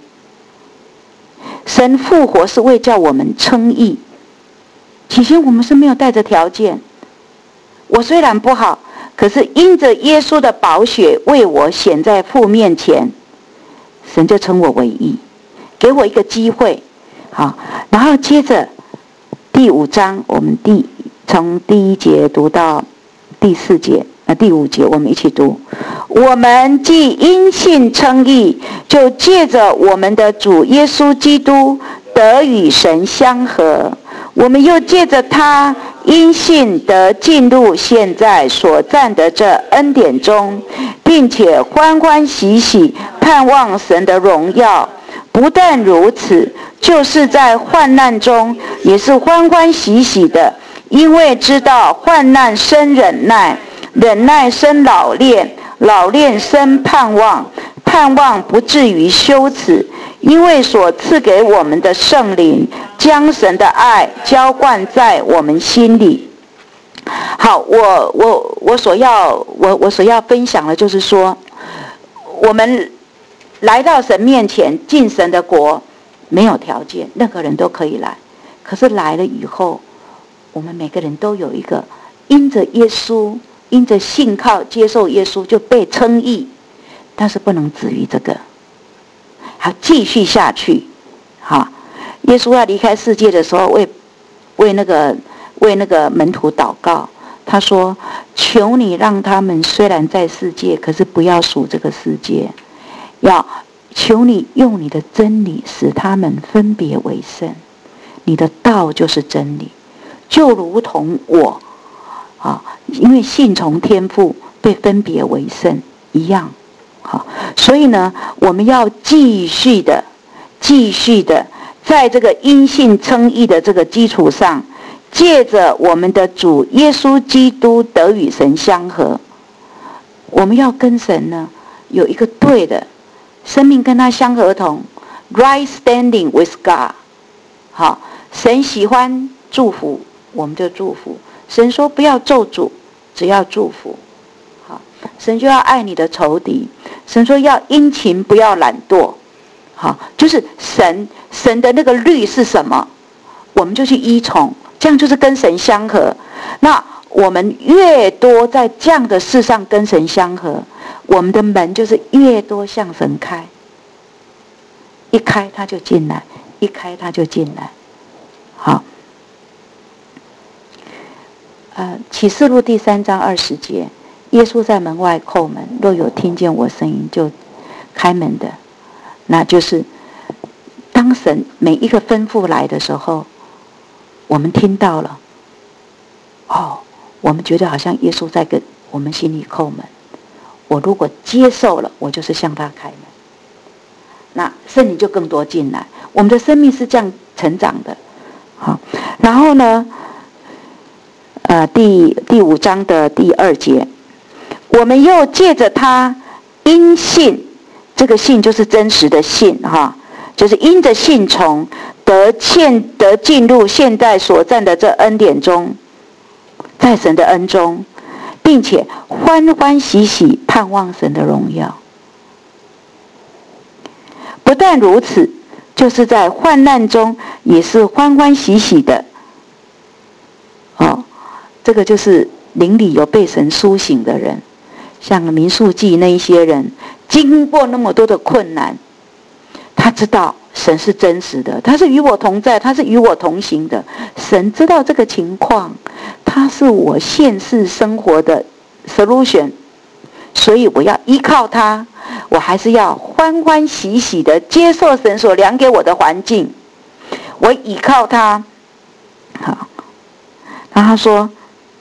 神复活是为叫我们称义。起先我们是没有带着条件，我虽然不好，可是因着耶稣的宝血为我显在父面前，神就称我为义，给我一个机会。好，然后接着第五章，我们第从第一节读到第四节，呃，第五节，我们一起读。我们既因信称义，就借着我们的主耶稣基督得与神相合。我们又借着他因信得进入现在所占的这恩典中，并且欢欢喜喜盼望神的荣耀。不但如此，就是在患难中也是欢欢喜喜的，因为知道患难生忍耐，忍耐生老练，老练生盼望，盼望不至于羞耻，因为所赐给我们的圣灵将神的爱浇灌在我们心里。好，我我我所要我我所要分享的就是说，我们来到神面前进神的国没有条件，任何人都可以来。可是来了以后，我们每个人都有一个因着耶稣，因着信靠接受耶稣就被称义，但是不能止于这个，还继续下去。好，耶稣要离开世界的时候，为为那个为那个门徒祷告，他说：求你让他们虽然在世界，可是不要属这个世界。要求你用你的真理使他们分别为圣，你的道就是真理，就如同我啊，因为信从天父被分别为圣一样。好，所以呢，我们要继续的继续的在这个因信称义的这个基础上，借着我们的主耶稣基督得与神相合。我们要跟神呢有一个对的生命，跟他相合同 right standing with God。 好， 神喜欢祝福，我们就祝福。神说不要咒诅，只要祝福。好，神就要爱你的仇敌。神说要殷勤，不要懒惰。好，就是神神的那个律是什么，我们就去依从，这样就是跟神相合。那我们越多在这样的事上跟神相合，我们的门就是越多向神开，一开他就进来，一开他就进来。好，呃，启示录第三章二十节，耶稣在门外叩门，若有听见我声音就开门的，那就是当神每一个吩咐来的时候，我们听到了，哦，我们觉得好像耶稣在跟我们心里叩门。我如果接受了，我就是向他开门，那圣灵就更多进来。我们的生命是这样成长的。好，然后呢，呃，第第五章的第二节，我们又借着他因信，这个信就是真实的信哈，就是因着信从得现得进入现在所占的这恩典中，在神的恩中，并且欢欢喜喜盼望神的荣耀。不但如此，就是在患难中也是欢欢喜喜的。哦，这个就是灵里有被神苏醒的人，像民数记那一些人，经过那么多的困难，他知道神是真实的，他是与我同在，他是与我同行的。神知道这个情况，他是我现世生活的 solution， 所以我要依靠他，我还是要欢欢喜喜的接受神所量给我的环境，我依靠他。好，然后他说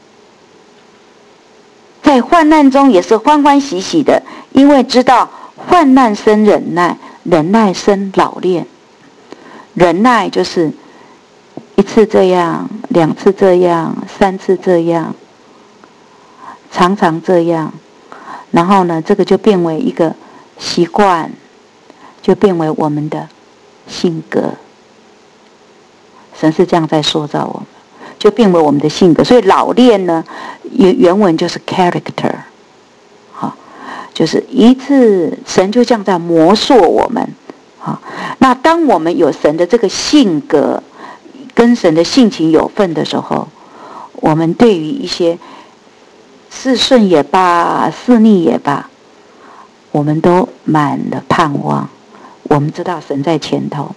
在患难中也是欢欢喜喜的，因为知道患难生忍耐，忍耐生老练。忍耐就是一次这样，两次这样，三次这样，常常这样，然后呢，这个就变为一个习惯，就变为我们的性格。神是这样在塑造我们，就变为我们的性格。所以老练呢，原原文就是 character， 好，就是一次神就这样在磨塑我们。好，那当我们有神的这个性格，跟神的性情有份的时候，我们对于一些是顺也罢，是逆也罢，我们都满了盼望。我们知道神在前头，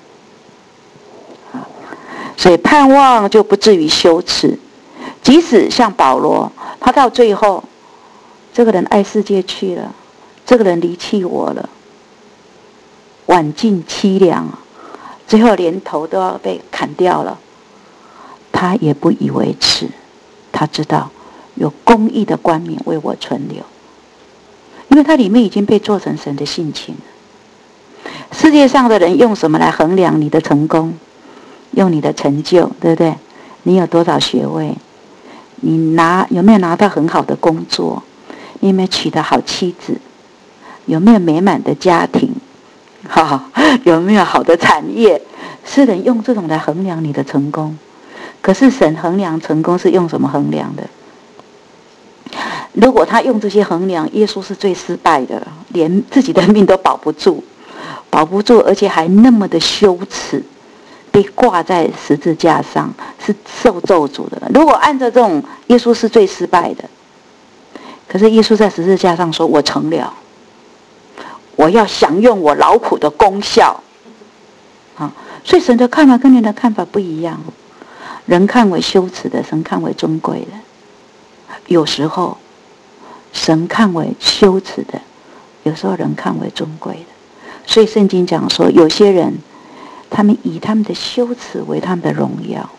所以盼望就不至于羞耻。即使像保罗，他到最后，这个人爱世界去了，这个人离弃我了，晚尽凄凉，最后连头都要被砍掉了，他也不以为耻。他知道有公义的冠冕为我存留，因为他里面已经被做成神的性情了。世界上的人用什么来衡量你的成功？用你的成就，对不对？你有多少学位？你拿有没有拿到很好的工作？你有没有娶到好妻子？有没有美满的家庭？哈，有没有好的产业？世人用这种来衡量你的成功，可是神衡量成功是用什么衡量的？如果他用这些衡量，耶稣是最失败的，连自己的命都保不住，保不住，而且还那么的羞耻，被挂在十字架上，是受咒诅的。如果按照这种，耶稣是最失败的。可是耶稣在十字架上说：“我成了。”我要享用我劳苦的功效，啊，所以神的看法跟人的看法不一样。人看为羞耻的，神看为尊贵的。有时候，神看为羞耻的，有时候人看为尊贵的。所以圣经讲说，有些人，他们以他们的羞耻为他们的荣耀。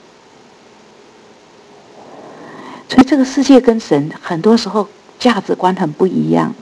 所以这个世界跟神很多时候价值观很不一样。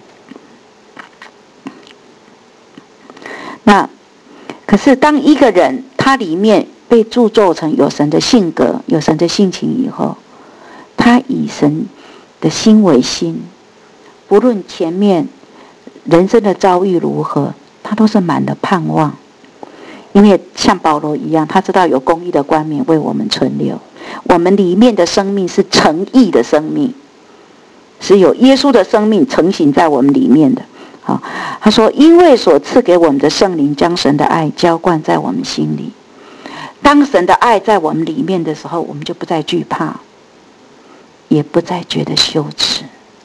那可是当一个人他里面被铸造成有神的性格，有神的性情以后，他以神的心为心，不论前面人生的遭遇如何，他都是满了盼望。 因为像保罗一样，他知道有公义的冠冕为我们存留，我们里面的生命是成义的生命，是有耶稣的生命成型在我们里面的。好，他说因为所赐给我们的圣灵将神的爱浇灌在我们心里，当神的爱在我们里面的时候，我们就不再惧怕，也不再觉得羞耻。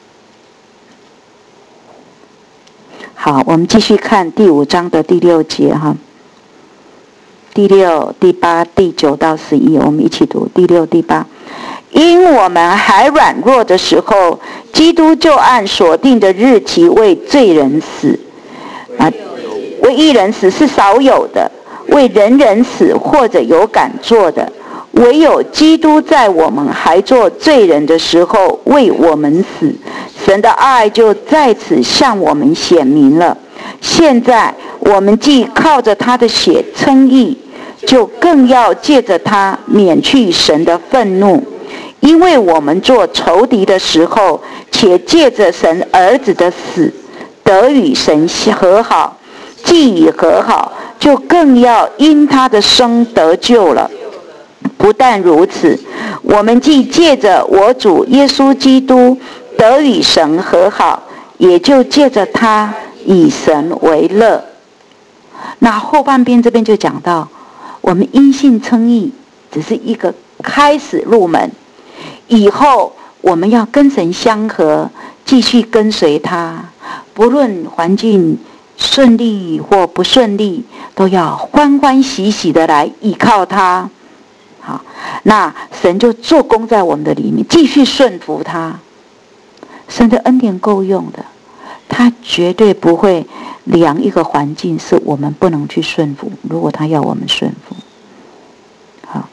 好，我们继续看第五章的第六节哈，第六、第八、第九到十一，我们一起读第六、第八。因我们还软弱的时候，基督就按所定的日期为罪人死，啊，为义人死是少有的，为人人死或者有敢做的，唯有基督在我们还做罪人的时候为我们死，神的爱就在此向我们显明了。现在我们既靠着他的血称义，就更要借着他免去神的愤怒。因为我们做仇敌的时候，且借着神儿子的死得与神和好，既已和好，就更要因他的生得救了。不但如此，我们既借着我主耶稣基督得与神和好，也就借着他以神为乐。那后半边这边就讲到，我们因信称义只是一个开始入门，以后我们要跟神相合，继续跟随他，不论环境顺利或不顺利，都要欢欢喜喜的来依靠他。好，那神就做工在我们的里面，继续顺服他。神的恩典够用的，他绝对不会量一个环境是我们不能去顺服，如果他要我们顺服。好，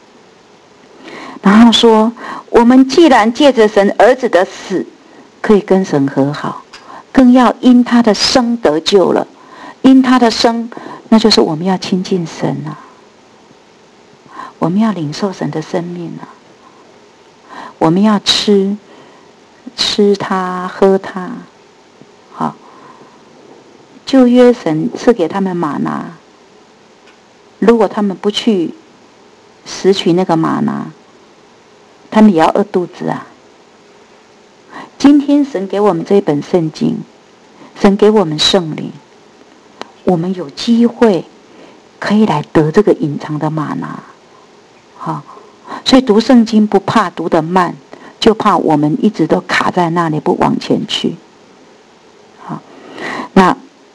然后说，我们既然借着神儿子的死可以跟神和好，更要因他的生得救了。因他的生，那就是我们要亲近神啊，我们要领受神的生命啊，我们要吃吃他喝他。好，旧约神赐给他们玛拿，如果他们不去拾取那个玛拿，他们也要饿肚子啊。今天神给我们这本圣经，神给我们圣灵，我们有机会可以来得这个隐藏的玛拿。好，所以读圣经不怕读得慢，就怕我们一直都卡在那里不往前去。好，那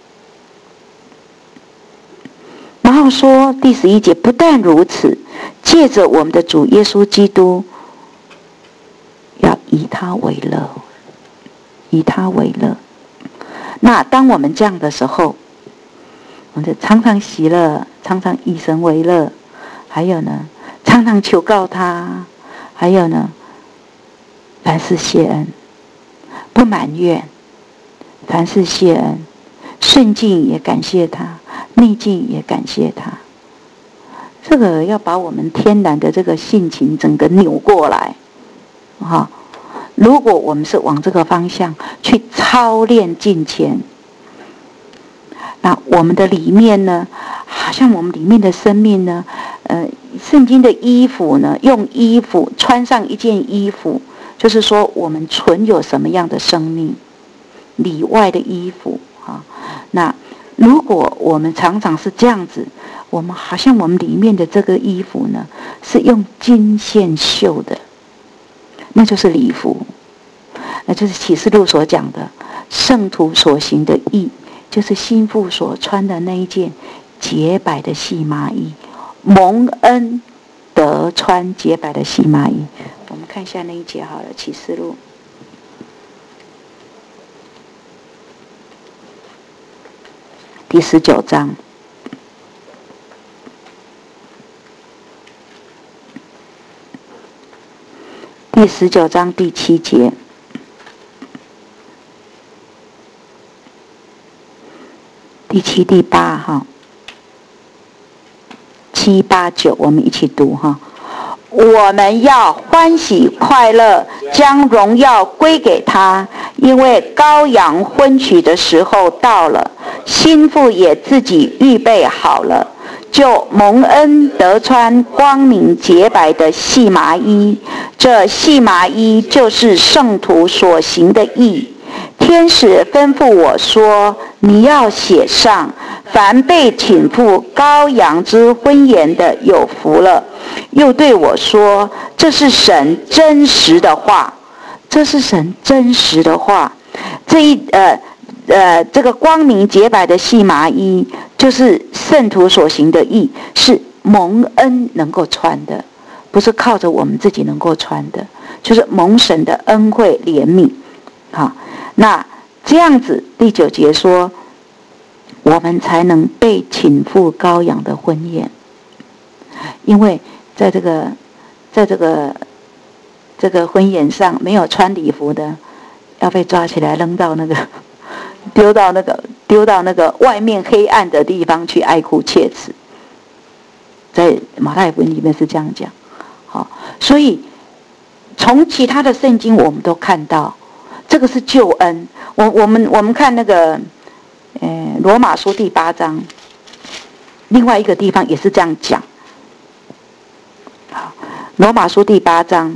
然后说第十一节，不但如此，借着我们的主耶稣基督，要以他为乐，以他为乐。那当我们这样的时候，我们就常常喜乐，常常以神为乐，还有呢，常常求告他，还有呢，凡事谢恩，不埋怨，凡事谢恩，顺境也感谢他，逆境也感谢他。这个要把我们天然的这个性情整个扭过来，哈。如果我们是往这个方向去操练敬虔，那我们的里面呢，好像我们里面的生命呢，呃，圣经的衣服呢，用衣服穿上一件衣服，就是说我们存有什么样的生命，里外的衣服啊。那如果我们常常是这样子，我们好像我们里面的这个衣服呢，是用金线绣的，那就是礼服，那就是启示录所讲的圣徒所行的义，就是新妇所穿的那一件洁白的细麻衣，蒙恩得穿洁白的细麻衣。我们看一下那一节好了，启示录第十九章。第十九章第七节，第七、第八哈，七、八、九，我们一起读哈。我们要欢喜快乐，将荣耀归给他，因为羔羊婚娶的时候到了，新妇也自己预备好了， 就蒙恩得穿光明洁白的细麻衣，这细麻衣就是圣徒所行的义。天使吩咐我说，你要写上，凡被请赴羔羊之婚宴的有福了。又对我说，这是神真实的话，这是神真实的话。这一呃呃，这个光明洁白的细麻衣，就是圣徒所行的义，是蒙恩能够穿的，不是靠着我们自己能够穿的，就是蒙神的恩惠怜悯。好，那这样子，第九节说，我们才能被请赴羔羊的婚宴。因为在这个，在这个这个婚宴上，没有穿礼服的，要被抓起来扔到那个，丢到那个丢到那个外面黑暗的地方去哀哭切齿。在马太福音里面是这样讲。好，所以从其他的圣经我们都看到，这个是救恩。我我们我们看那个，呃，罗马书第八章，另外一个地方也是这样讲。好，罗马书第八章，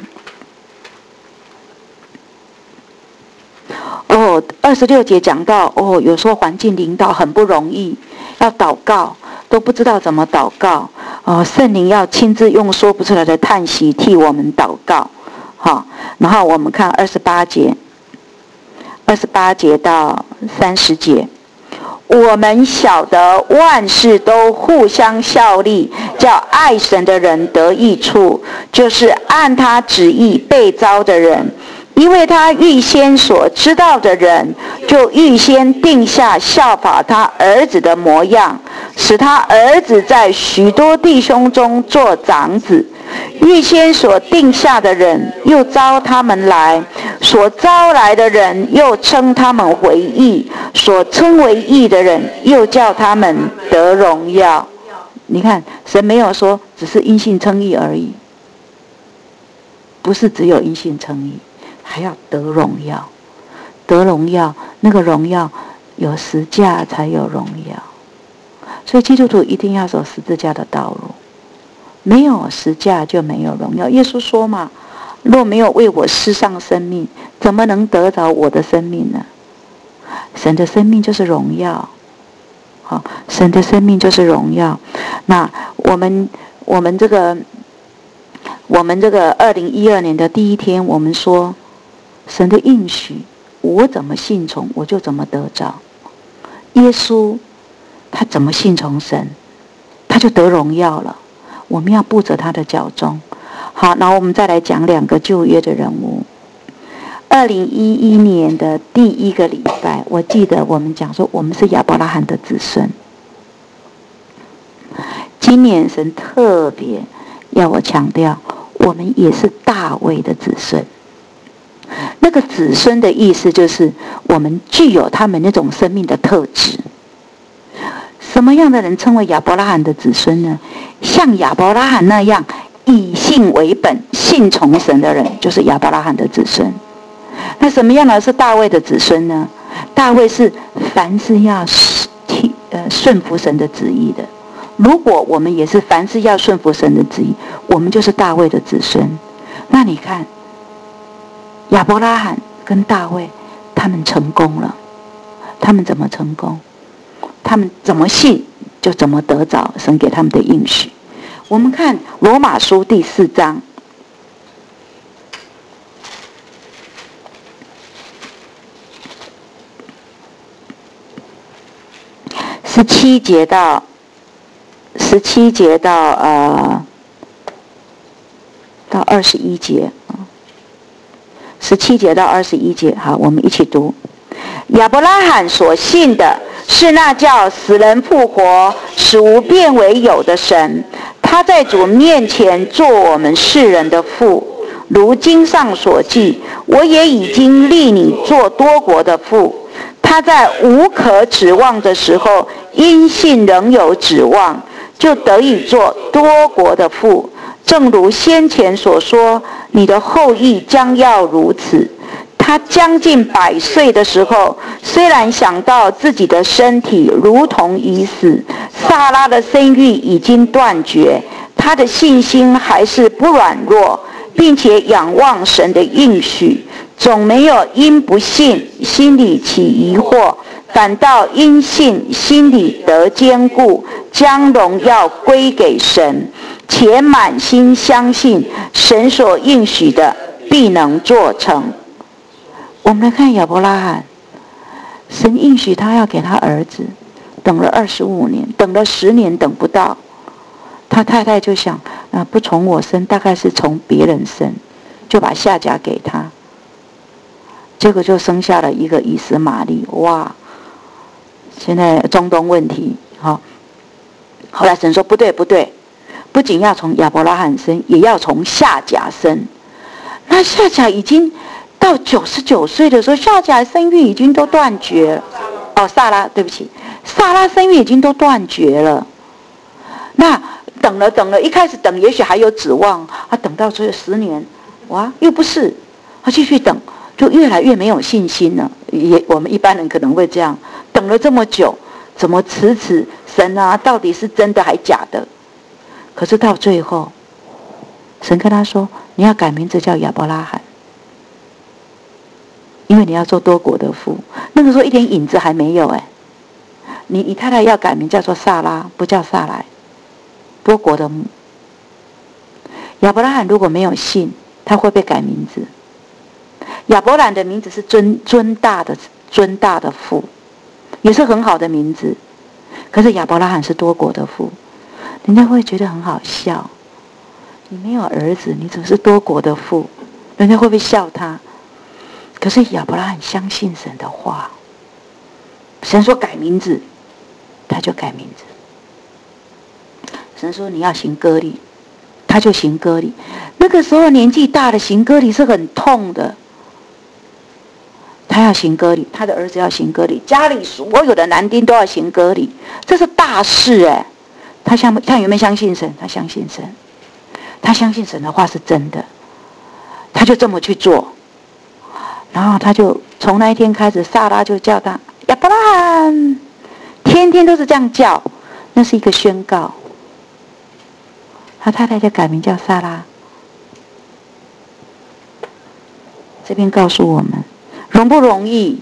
哦，二十六节讲到，哦，有时候环境领导很不容易，要祷告都不知道怎么祷告，哦，圣灵要亲自用说不出来的叹息替我们祷告。好，然后我们看二十八节。二十八节到三十节，我们晓得万事都互相效力，叫爱神的人得益处，就是按他旨意被召的人。因为他预先所知道的人，就预先定下效法他儿子的模样，使他儿子在许多弟兄中做长子。预先所定下的人，又招他们来；所招来的人，又称他们为义；所称为义的人，又叫他们得荣耀。你看，神没有说只是因信称义而已，不是只有因信称义，还要得荣耀。得荣耀，那个荣耀有十架才有荣耀，所以基督徒一定要走十字架的道路。没有十架就没有荣耀。耶稣说嘛，若没有为我施上生命，怎么能得着我的生命呢？神的生命就是荣耀。好，神的生命就是荣耀。那我们我们这个我们这个二零一二年的第一天，我们说神的应许，我怎么信从，我就怎么得着。耶稣他怎么信从神，他就得荣耀了。我们要步着他的脚踪。好，然后我们再来讲两个旧约的人物。二零一一年的第一个礼拜，我记得我们讲说，我们是亚伯拉罕的子孙。今年神特别要我强调，我们也是大卫的子孙。那个子孙的意思就是，我们具有他们那种生命的特质。什么样的人称为亚伯拉罕的子孙呢？像亚伯拉罕那样以信为本、信从神的人，就是亚伯拉罕的子孙。那什么样的是大卫的子孙呢？大卫是凡事要听呃顺服神的旨意的。如果我们也是凡事要顺服神的旨意，我们就是大卫的子孙。那你看，亚伯拉罕跟大卫，他们成功了。他们怎么成功？他们怎么信，就怎么得着神给他们的应许。我们看罗马书第四章，十七节到十七节到呃到二十一节，十七节到二十一节，好，我们一起读。亚伯拉罕所信的是那叫死人复活、使无变为有的神。他在主面前做我们世人的父，如经上所记，我也已经立你做多国的父。他在无可指望的时候，因信仍有指望，就得以做多国的父。正如先前所说，你的后裔将要如此。 他将近百岁的时候，虽然想到自己的身体如同已死，撒拉的生育已经断绝，他的信心还是不软弱，并且仰望神的应许，总没有因不信心里起疑惑，反倒因信心里得坚固，将荣耀归给神，且满心相信神所应许的必能做成。我们来看亚伯拉罕，神应许他要给他儿子，等了二十五年，等了十年等不到，他太太就想啊，不从我生，大概是从别人生，就把夏甲给他，结果就生下了一个以实玛利。哇！现在中东问题，好，后来神说不对不对，不仅要从亚伯拉罕生，也要从夏甲生。那夏甲已经到九十九岁的时候，夏甲生育已经都断绝了。哦，撒拉，对不起，撒拉生育已经都断绝了。那等了等了，一开始等也许还有指望，啊，等到最后十年，哇，又不是，他继续等，就越来越没有信心了。也我们一般人可能会这样，等了这么久，怎么迟迟神啊，到底是真的还假的？可是到最后，神跟他说，你要改名字叫亚伯拉罕，因为你要做多国的父。那个时候一点影子还没有。哎，你你太太要改名叫做撒拉，不叫撒来，多国的母。亚伯拉罕如果没有信，他会被改名字。亚伯兰的名字是尊尊大的尊大的父，也是很好的名字。可是亚伯拉罕是多国的父，人家会觉得很好笑。你没有儿子，你怎么是多国的父？人家会不会笑他？可是亚伯拉罕相信神的话，神说改名字，他就改名字。神说你要行割礼，他就行割礼。那个时候年纪大的行割礼是很痛的，他要行割礼，他的儿子要行割礼，家里所有的男丁都要行割礼，这是大事哎。他相他有没有相信神？他相信神，他相信神的话是真的，他就这么去做。然后他就从那一天开始，撒拉就叫他亚伯拉罕，天天都是这样叫，那是一个宣告。他太太就改名叫撒拉。这边告诉我们容不容易？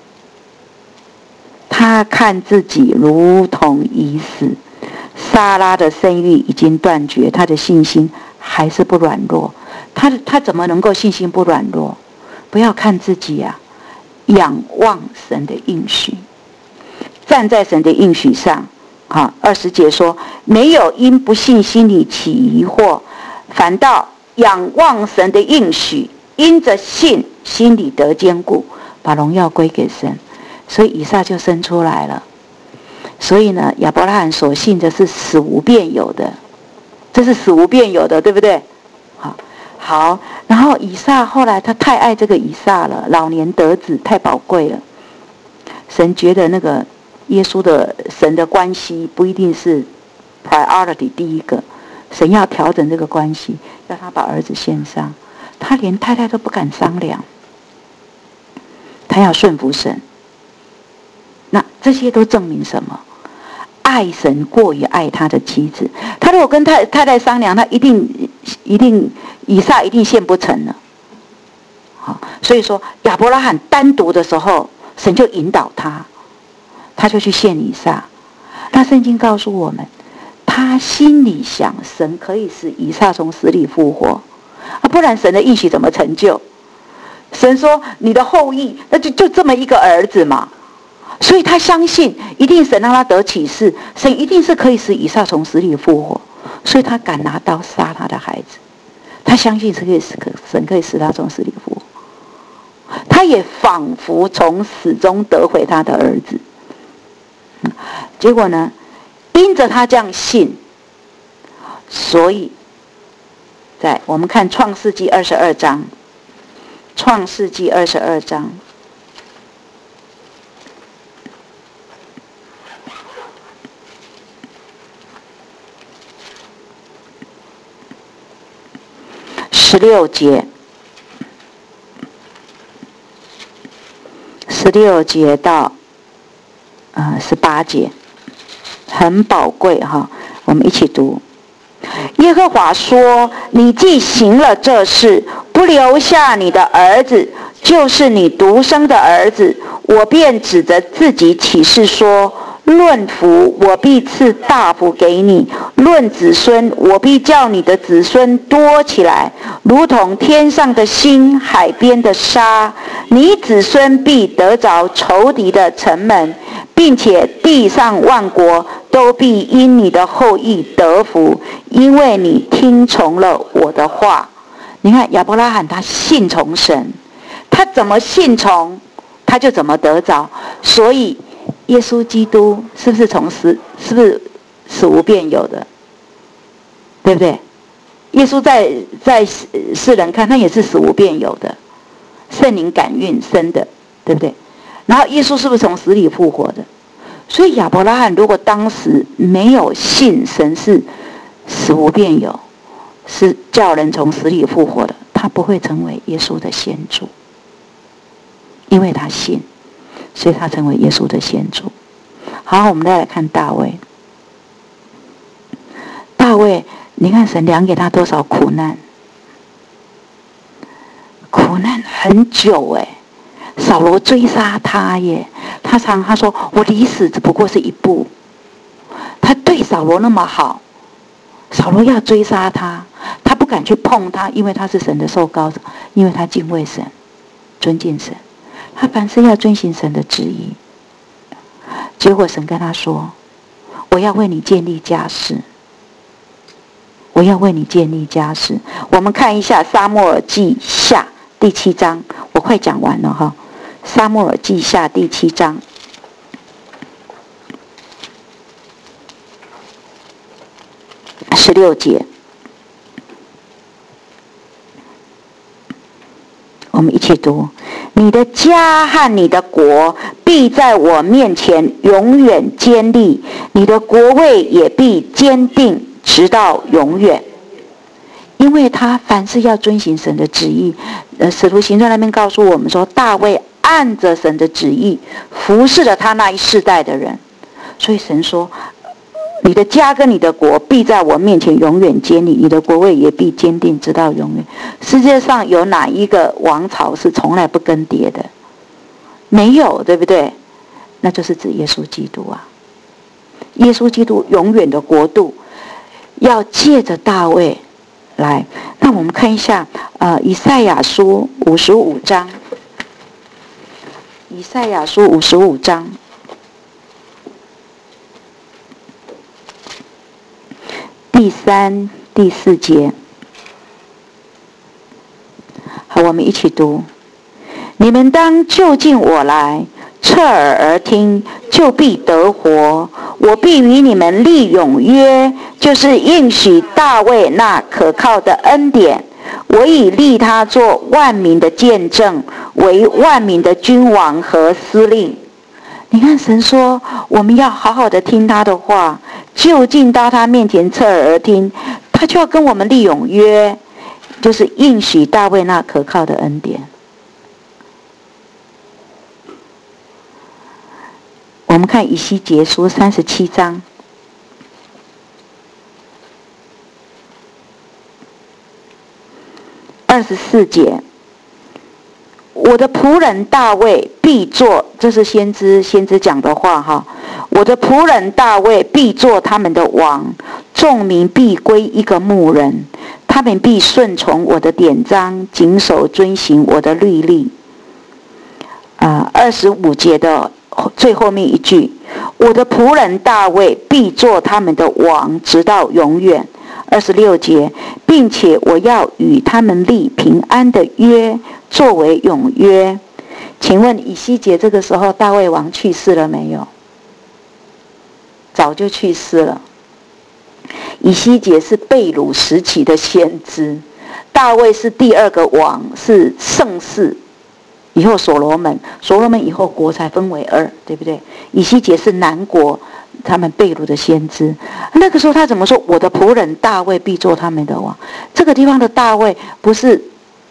他看自己如同已死，撒拉的生育已经断绝，他的信心还是不软弱。他他怎么能够信心不软弱？不要看自己啊，仰望神的应许，站在神的应许上。好，二十节说，没有因不信心里起疑惑，反倒仰望神的应许，因着信心里得坚固，把荣耀归给神。所以以撒就生出来了。所以呢，亚伯拉罕所信的是死无变有的，这是死无变有的，对不对？好。好，然后以撒后来他太爱这个以撒了，老年得子太宝贵了。神觉得那个耶稣的神的关系不一定是 priority 第一个，神要调整这个关系，要他把儿子献上，他连太太都不敢商量，他要顺服神。那这些都证明什么？爱神过于爱他的妻子。他如果跟太太太商量，他一定一定以撒一定献不成了。好，所以说亚伯拉罕单独的时候，神就引导他，他就去献以撒。那圣经告诉我们，他心里想，神可以使以撒从死里复活，啊，不然神的应许怎么成就？神说你的后裔，那就就这么一个儿子嘛。所以他相信，一定神让他得启示，神一定是可以使以撒从死里复活，所以他敢拿刀杀他的孩子。他相信是可以使神可以使他从死里复活，他也仿佛从死中得回他的儿子。结果呢，因着他这样信，所以在我们看创世纪二十二章，创世纪二十二章。十六节， 十六节到呃十八节，很宝贵哈，我们一起读。耶和华说：你既行了这事，不留下你的儿子，就是你独生的儿子，我便指着自己起誓说：论福，我必赐大福给你；论子孙，我必叫你的子孙多起来，如同天上的星，海边的沙。你子孙必得着仇敌的城门，并且地上万国都必因你的后裔得福，因为你听从了我的话。你看亚伯拉罕他信从神，他怎么信从，他就怎么得着。所以耶稣基督是不是从死，是不是死无变有的？对不对？耶稣在在世人看，他也是死无变有的，圣灵感孕生的，对不对？然后耶稣是不是从死里复活的？所以亚伯拉罕如果当时没有信神是死无变有，是叫人从死里复活的，他不会成为耶稣的先祖，因为他信，所以他成为耶稣的先祖。好，我们再来看大卫。大卫，你看神量给他多少苦难，苦难很久哎，扫罗追杀他耶，他常他说我离死只不过是一步。他对扫罗那么好，扫罗要追杀他，他不敢去碰他，因为他是神的受膏者，因为他敬畏神，尊敬神，他凡事要遵行神的旨意。结果神跟他说：我要为你建立家室，我要为你建立家室。我们看一下撒母耳记下第七章，我快讲完了哈。撒母耳记下第七章十六节，我们一起读：你的家和你的国必在我面前永远坚立，你的国位也必坚定直到永远。因为他凡事要遵行神的旨意。呃，使徒行传那边告诉我们说，大卫按着神的旨意服侍了他那一世代的人，所以神说：你的家跟你的国必在我面前永远坚立，你的国位也必坚定直到永远。世界上有哪一个王朝是从来不更迭的？没有，对不对？那就是指耶稣基督啊。耶稣基督永远的国度要借着大卫来。那我们看一下呃，以赛亚书五十五章，以赛亚书五十五章第三、第四节。好，我们一起读：你们当就近我来，侧耳而听，就必得活。我必与你们立永约，就是应许大卫那可靠的恩典。我已立他做万民的见证，为万民的君王和司令。你看神说我们要好好的听他的话，就近到他面前侧耳而听，他就要跟我们立永约，就是应许大卫那可靠的恩典。我们看以西结书三十七章二十四节，我的仆人大卫必做，这是先知先知讲的话哈。我的仆人大卫必做他们的王，众民必归一个牧人，他们必顺从我的典章，谨守遵行我的律例。啊、呃，二十五节的最后面一句：我的仆人大卫必做他们的王，直到永远。二十六节，并且我要与他们立平安的约，作为永约。请问以西结这个时候大卫王去世了没有？早就去世了。以西结是被掳时期的先知，大卫是第二个王，是盛世。以后所罗门，所罗门以后国才分为二，对不对？以西结是南国他们被掳的先知。那个时候他怎么说？我的仆人大卫必做他们的王。这个地方的大卫不是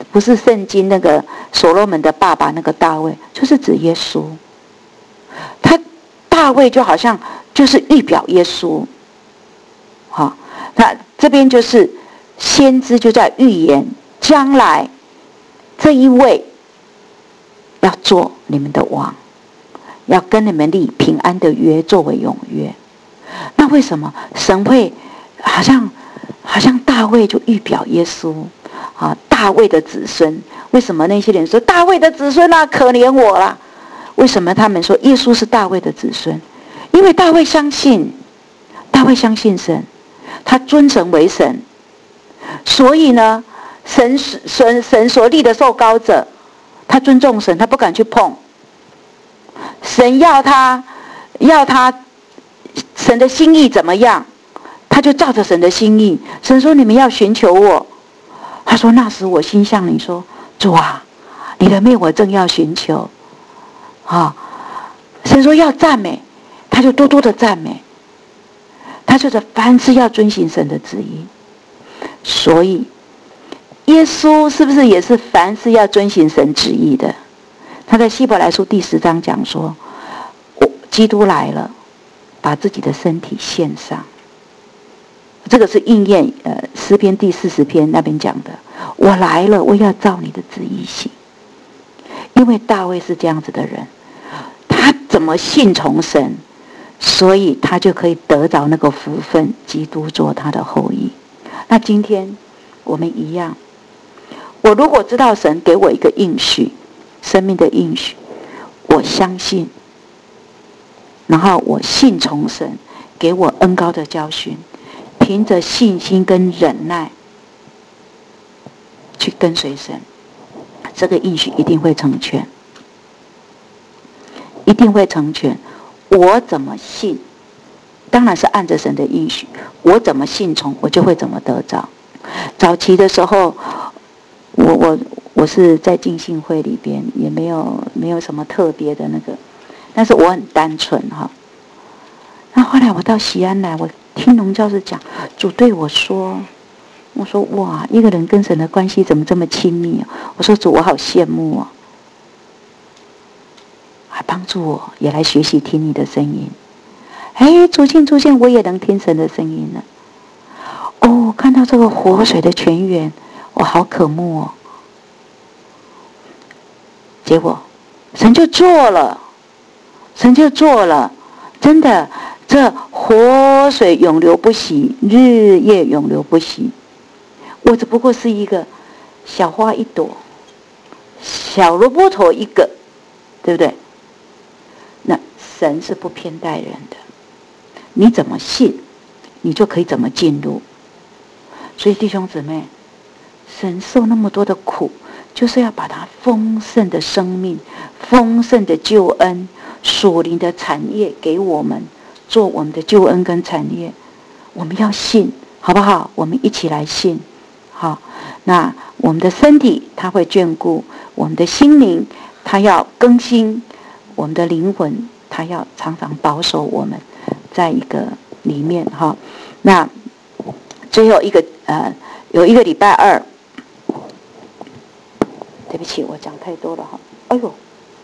不是圣经那个所罗门的爸爸那个大卫，就是指耶稣。他大卫就好像就是预表耶稣，好，那这边就是先知就在预言将来这一位要做你们的王，要跟你们立平安的约作为永约。那为什么神会好像好像大卫就预表耶稣啊？大卫的子孙，为什么那些人说大卫的子孙啊，可怜我啦？为什么他们说耶稣是大卫的子孙？因为大卫相信，大卫相信神，他尊神为神，所以呢，神神神所立的受膏者，他尊重神，他不敢去碰。神要他要他神的心意怎么样，他就照着神的心意。神说你们要寻求我，他说那时我心向你说，主啊，你的命我正要寻求。啊，神说要赞美，他就多多的赞美。他就是凡事要遵行神的旨意。所以耶稣是不是也是凡事要遵行神旨意的？他在希伯来书第十章讲说，我基督来了，把自己的身体献上。这个是应验呃诗篇第四十篇那边讲的，我来了，我要照你的旨意行。因为大卫是这样子的人，他怎么信从神，所以他就可以得着那个福分，基督做他的后裔。那今天我们一样，我如果知道神给我一个应许，生命的应许，我相信，然后我信从神给我恩膏的教训，凭着信心跟忍耐去跟随神，这个应许一定会成全，一定会成全。我怎么信，当然是按着神的应许，我怎么信从，我就会怎么得着。早期的时候，我我我是在浸信会里边，也没有没有什么特别的那个，但是我很单纯哈。那后来我到西安来，我听龙教士讲，主对我说，我说哇，一个人跟神的关系怎么这么亲密啊？我说主，我好羡慕哦，还帮助我也来学习听你的声音。哎，逐渐逐渐我也能听神的声音了。哦，看到这个活水的泉源，我好渴慕哦。结果神就做了，神就做了，真的，这活水永流不息，日夜永流不息。我只不过是一个小花一朵，小萝卜头一个，对不对？那神是不偏待人的，你怎么信，你就可以怎么进入。所以弟兄姊妹，神受那么多的苦，就是要把他丰盛的生命、丰盛的救恩、属灵的产业给我们，做我们的救恩跟产业。我们要信，好不好？我们一起来信。好，那我们的身体他会眷顾，我们的心灵他要更新，我们的灵魂他要常常保守我们在一个里面哈。那最后一个呃，有一个礼拜二，对不起，我讲太多了哈。哎呦，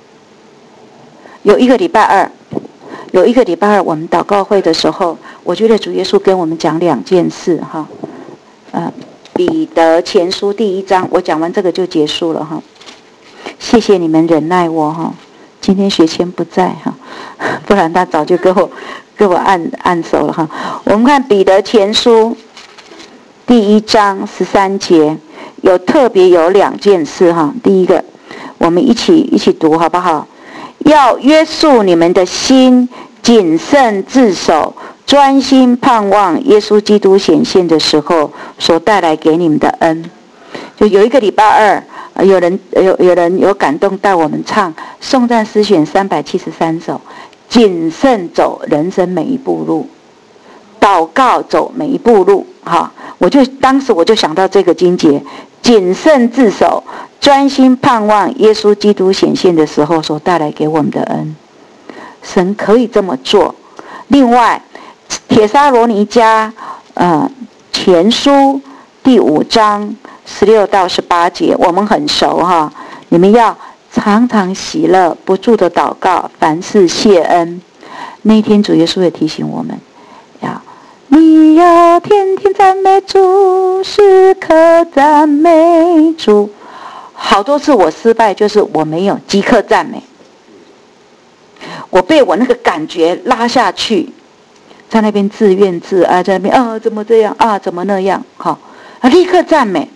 有一个礼拜二，有一个礼拜二，我们祷告会的时候，我觉得主耶稣跟我们讲两件事哈。呃，彼得前书第一章，我讲完这个就结束了哈。谢谢你们忍耐我哈，今天学谦不在哈，不然他早就给我给我按按手了哈。我们看彼得前书第一章十三节，有特别有两件事哈。第一个，我们一起一起读好不好？要约束你们的心，谨慎自守，专心盼望耶稣基督显现的时候所带来给你们的恩。就有一个礼拜二，有人有有人有感动带我们唱颂赞诗选三百七十三首，谨慎走人生每一步路，祷告走每一步路哈。我就当时我就想到这个经节，谨慎自守，专心盼望耶稣基督显现的时候所带来给我们的恩。神可以这么做。另外，帖撒罗尼迦呃前书第五章十六到十八节，我们很熟哈。你们要常常喜乐，不住的祷告，凡事谢恩。那一天主耶稣也提醒我们，要你要天天赞美主，时刻赞美主。好多次我失败，就是我没有即刻赞美，我被我那个感觉拉下去，在那边自怨自哀，在那边啊怎么这样啊怎么那样，好啊立刻赞美。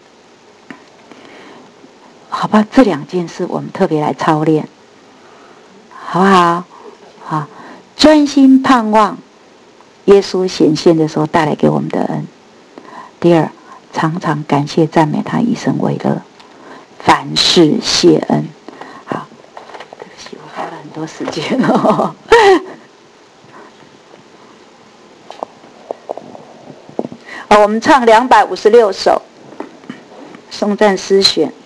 好吧，这两件事我们特别来操练，好不好？好，专心盼望耶稣显现的时候带来给我们的恩。第二，常常感谢赞美他，以神为乐，凡事谢恩。好，对不起，我花了很多时间哦。好，我们唱两百五十六首颂赞诗选。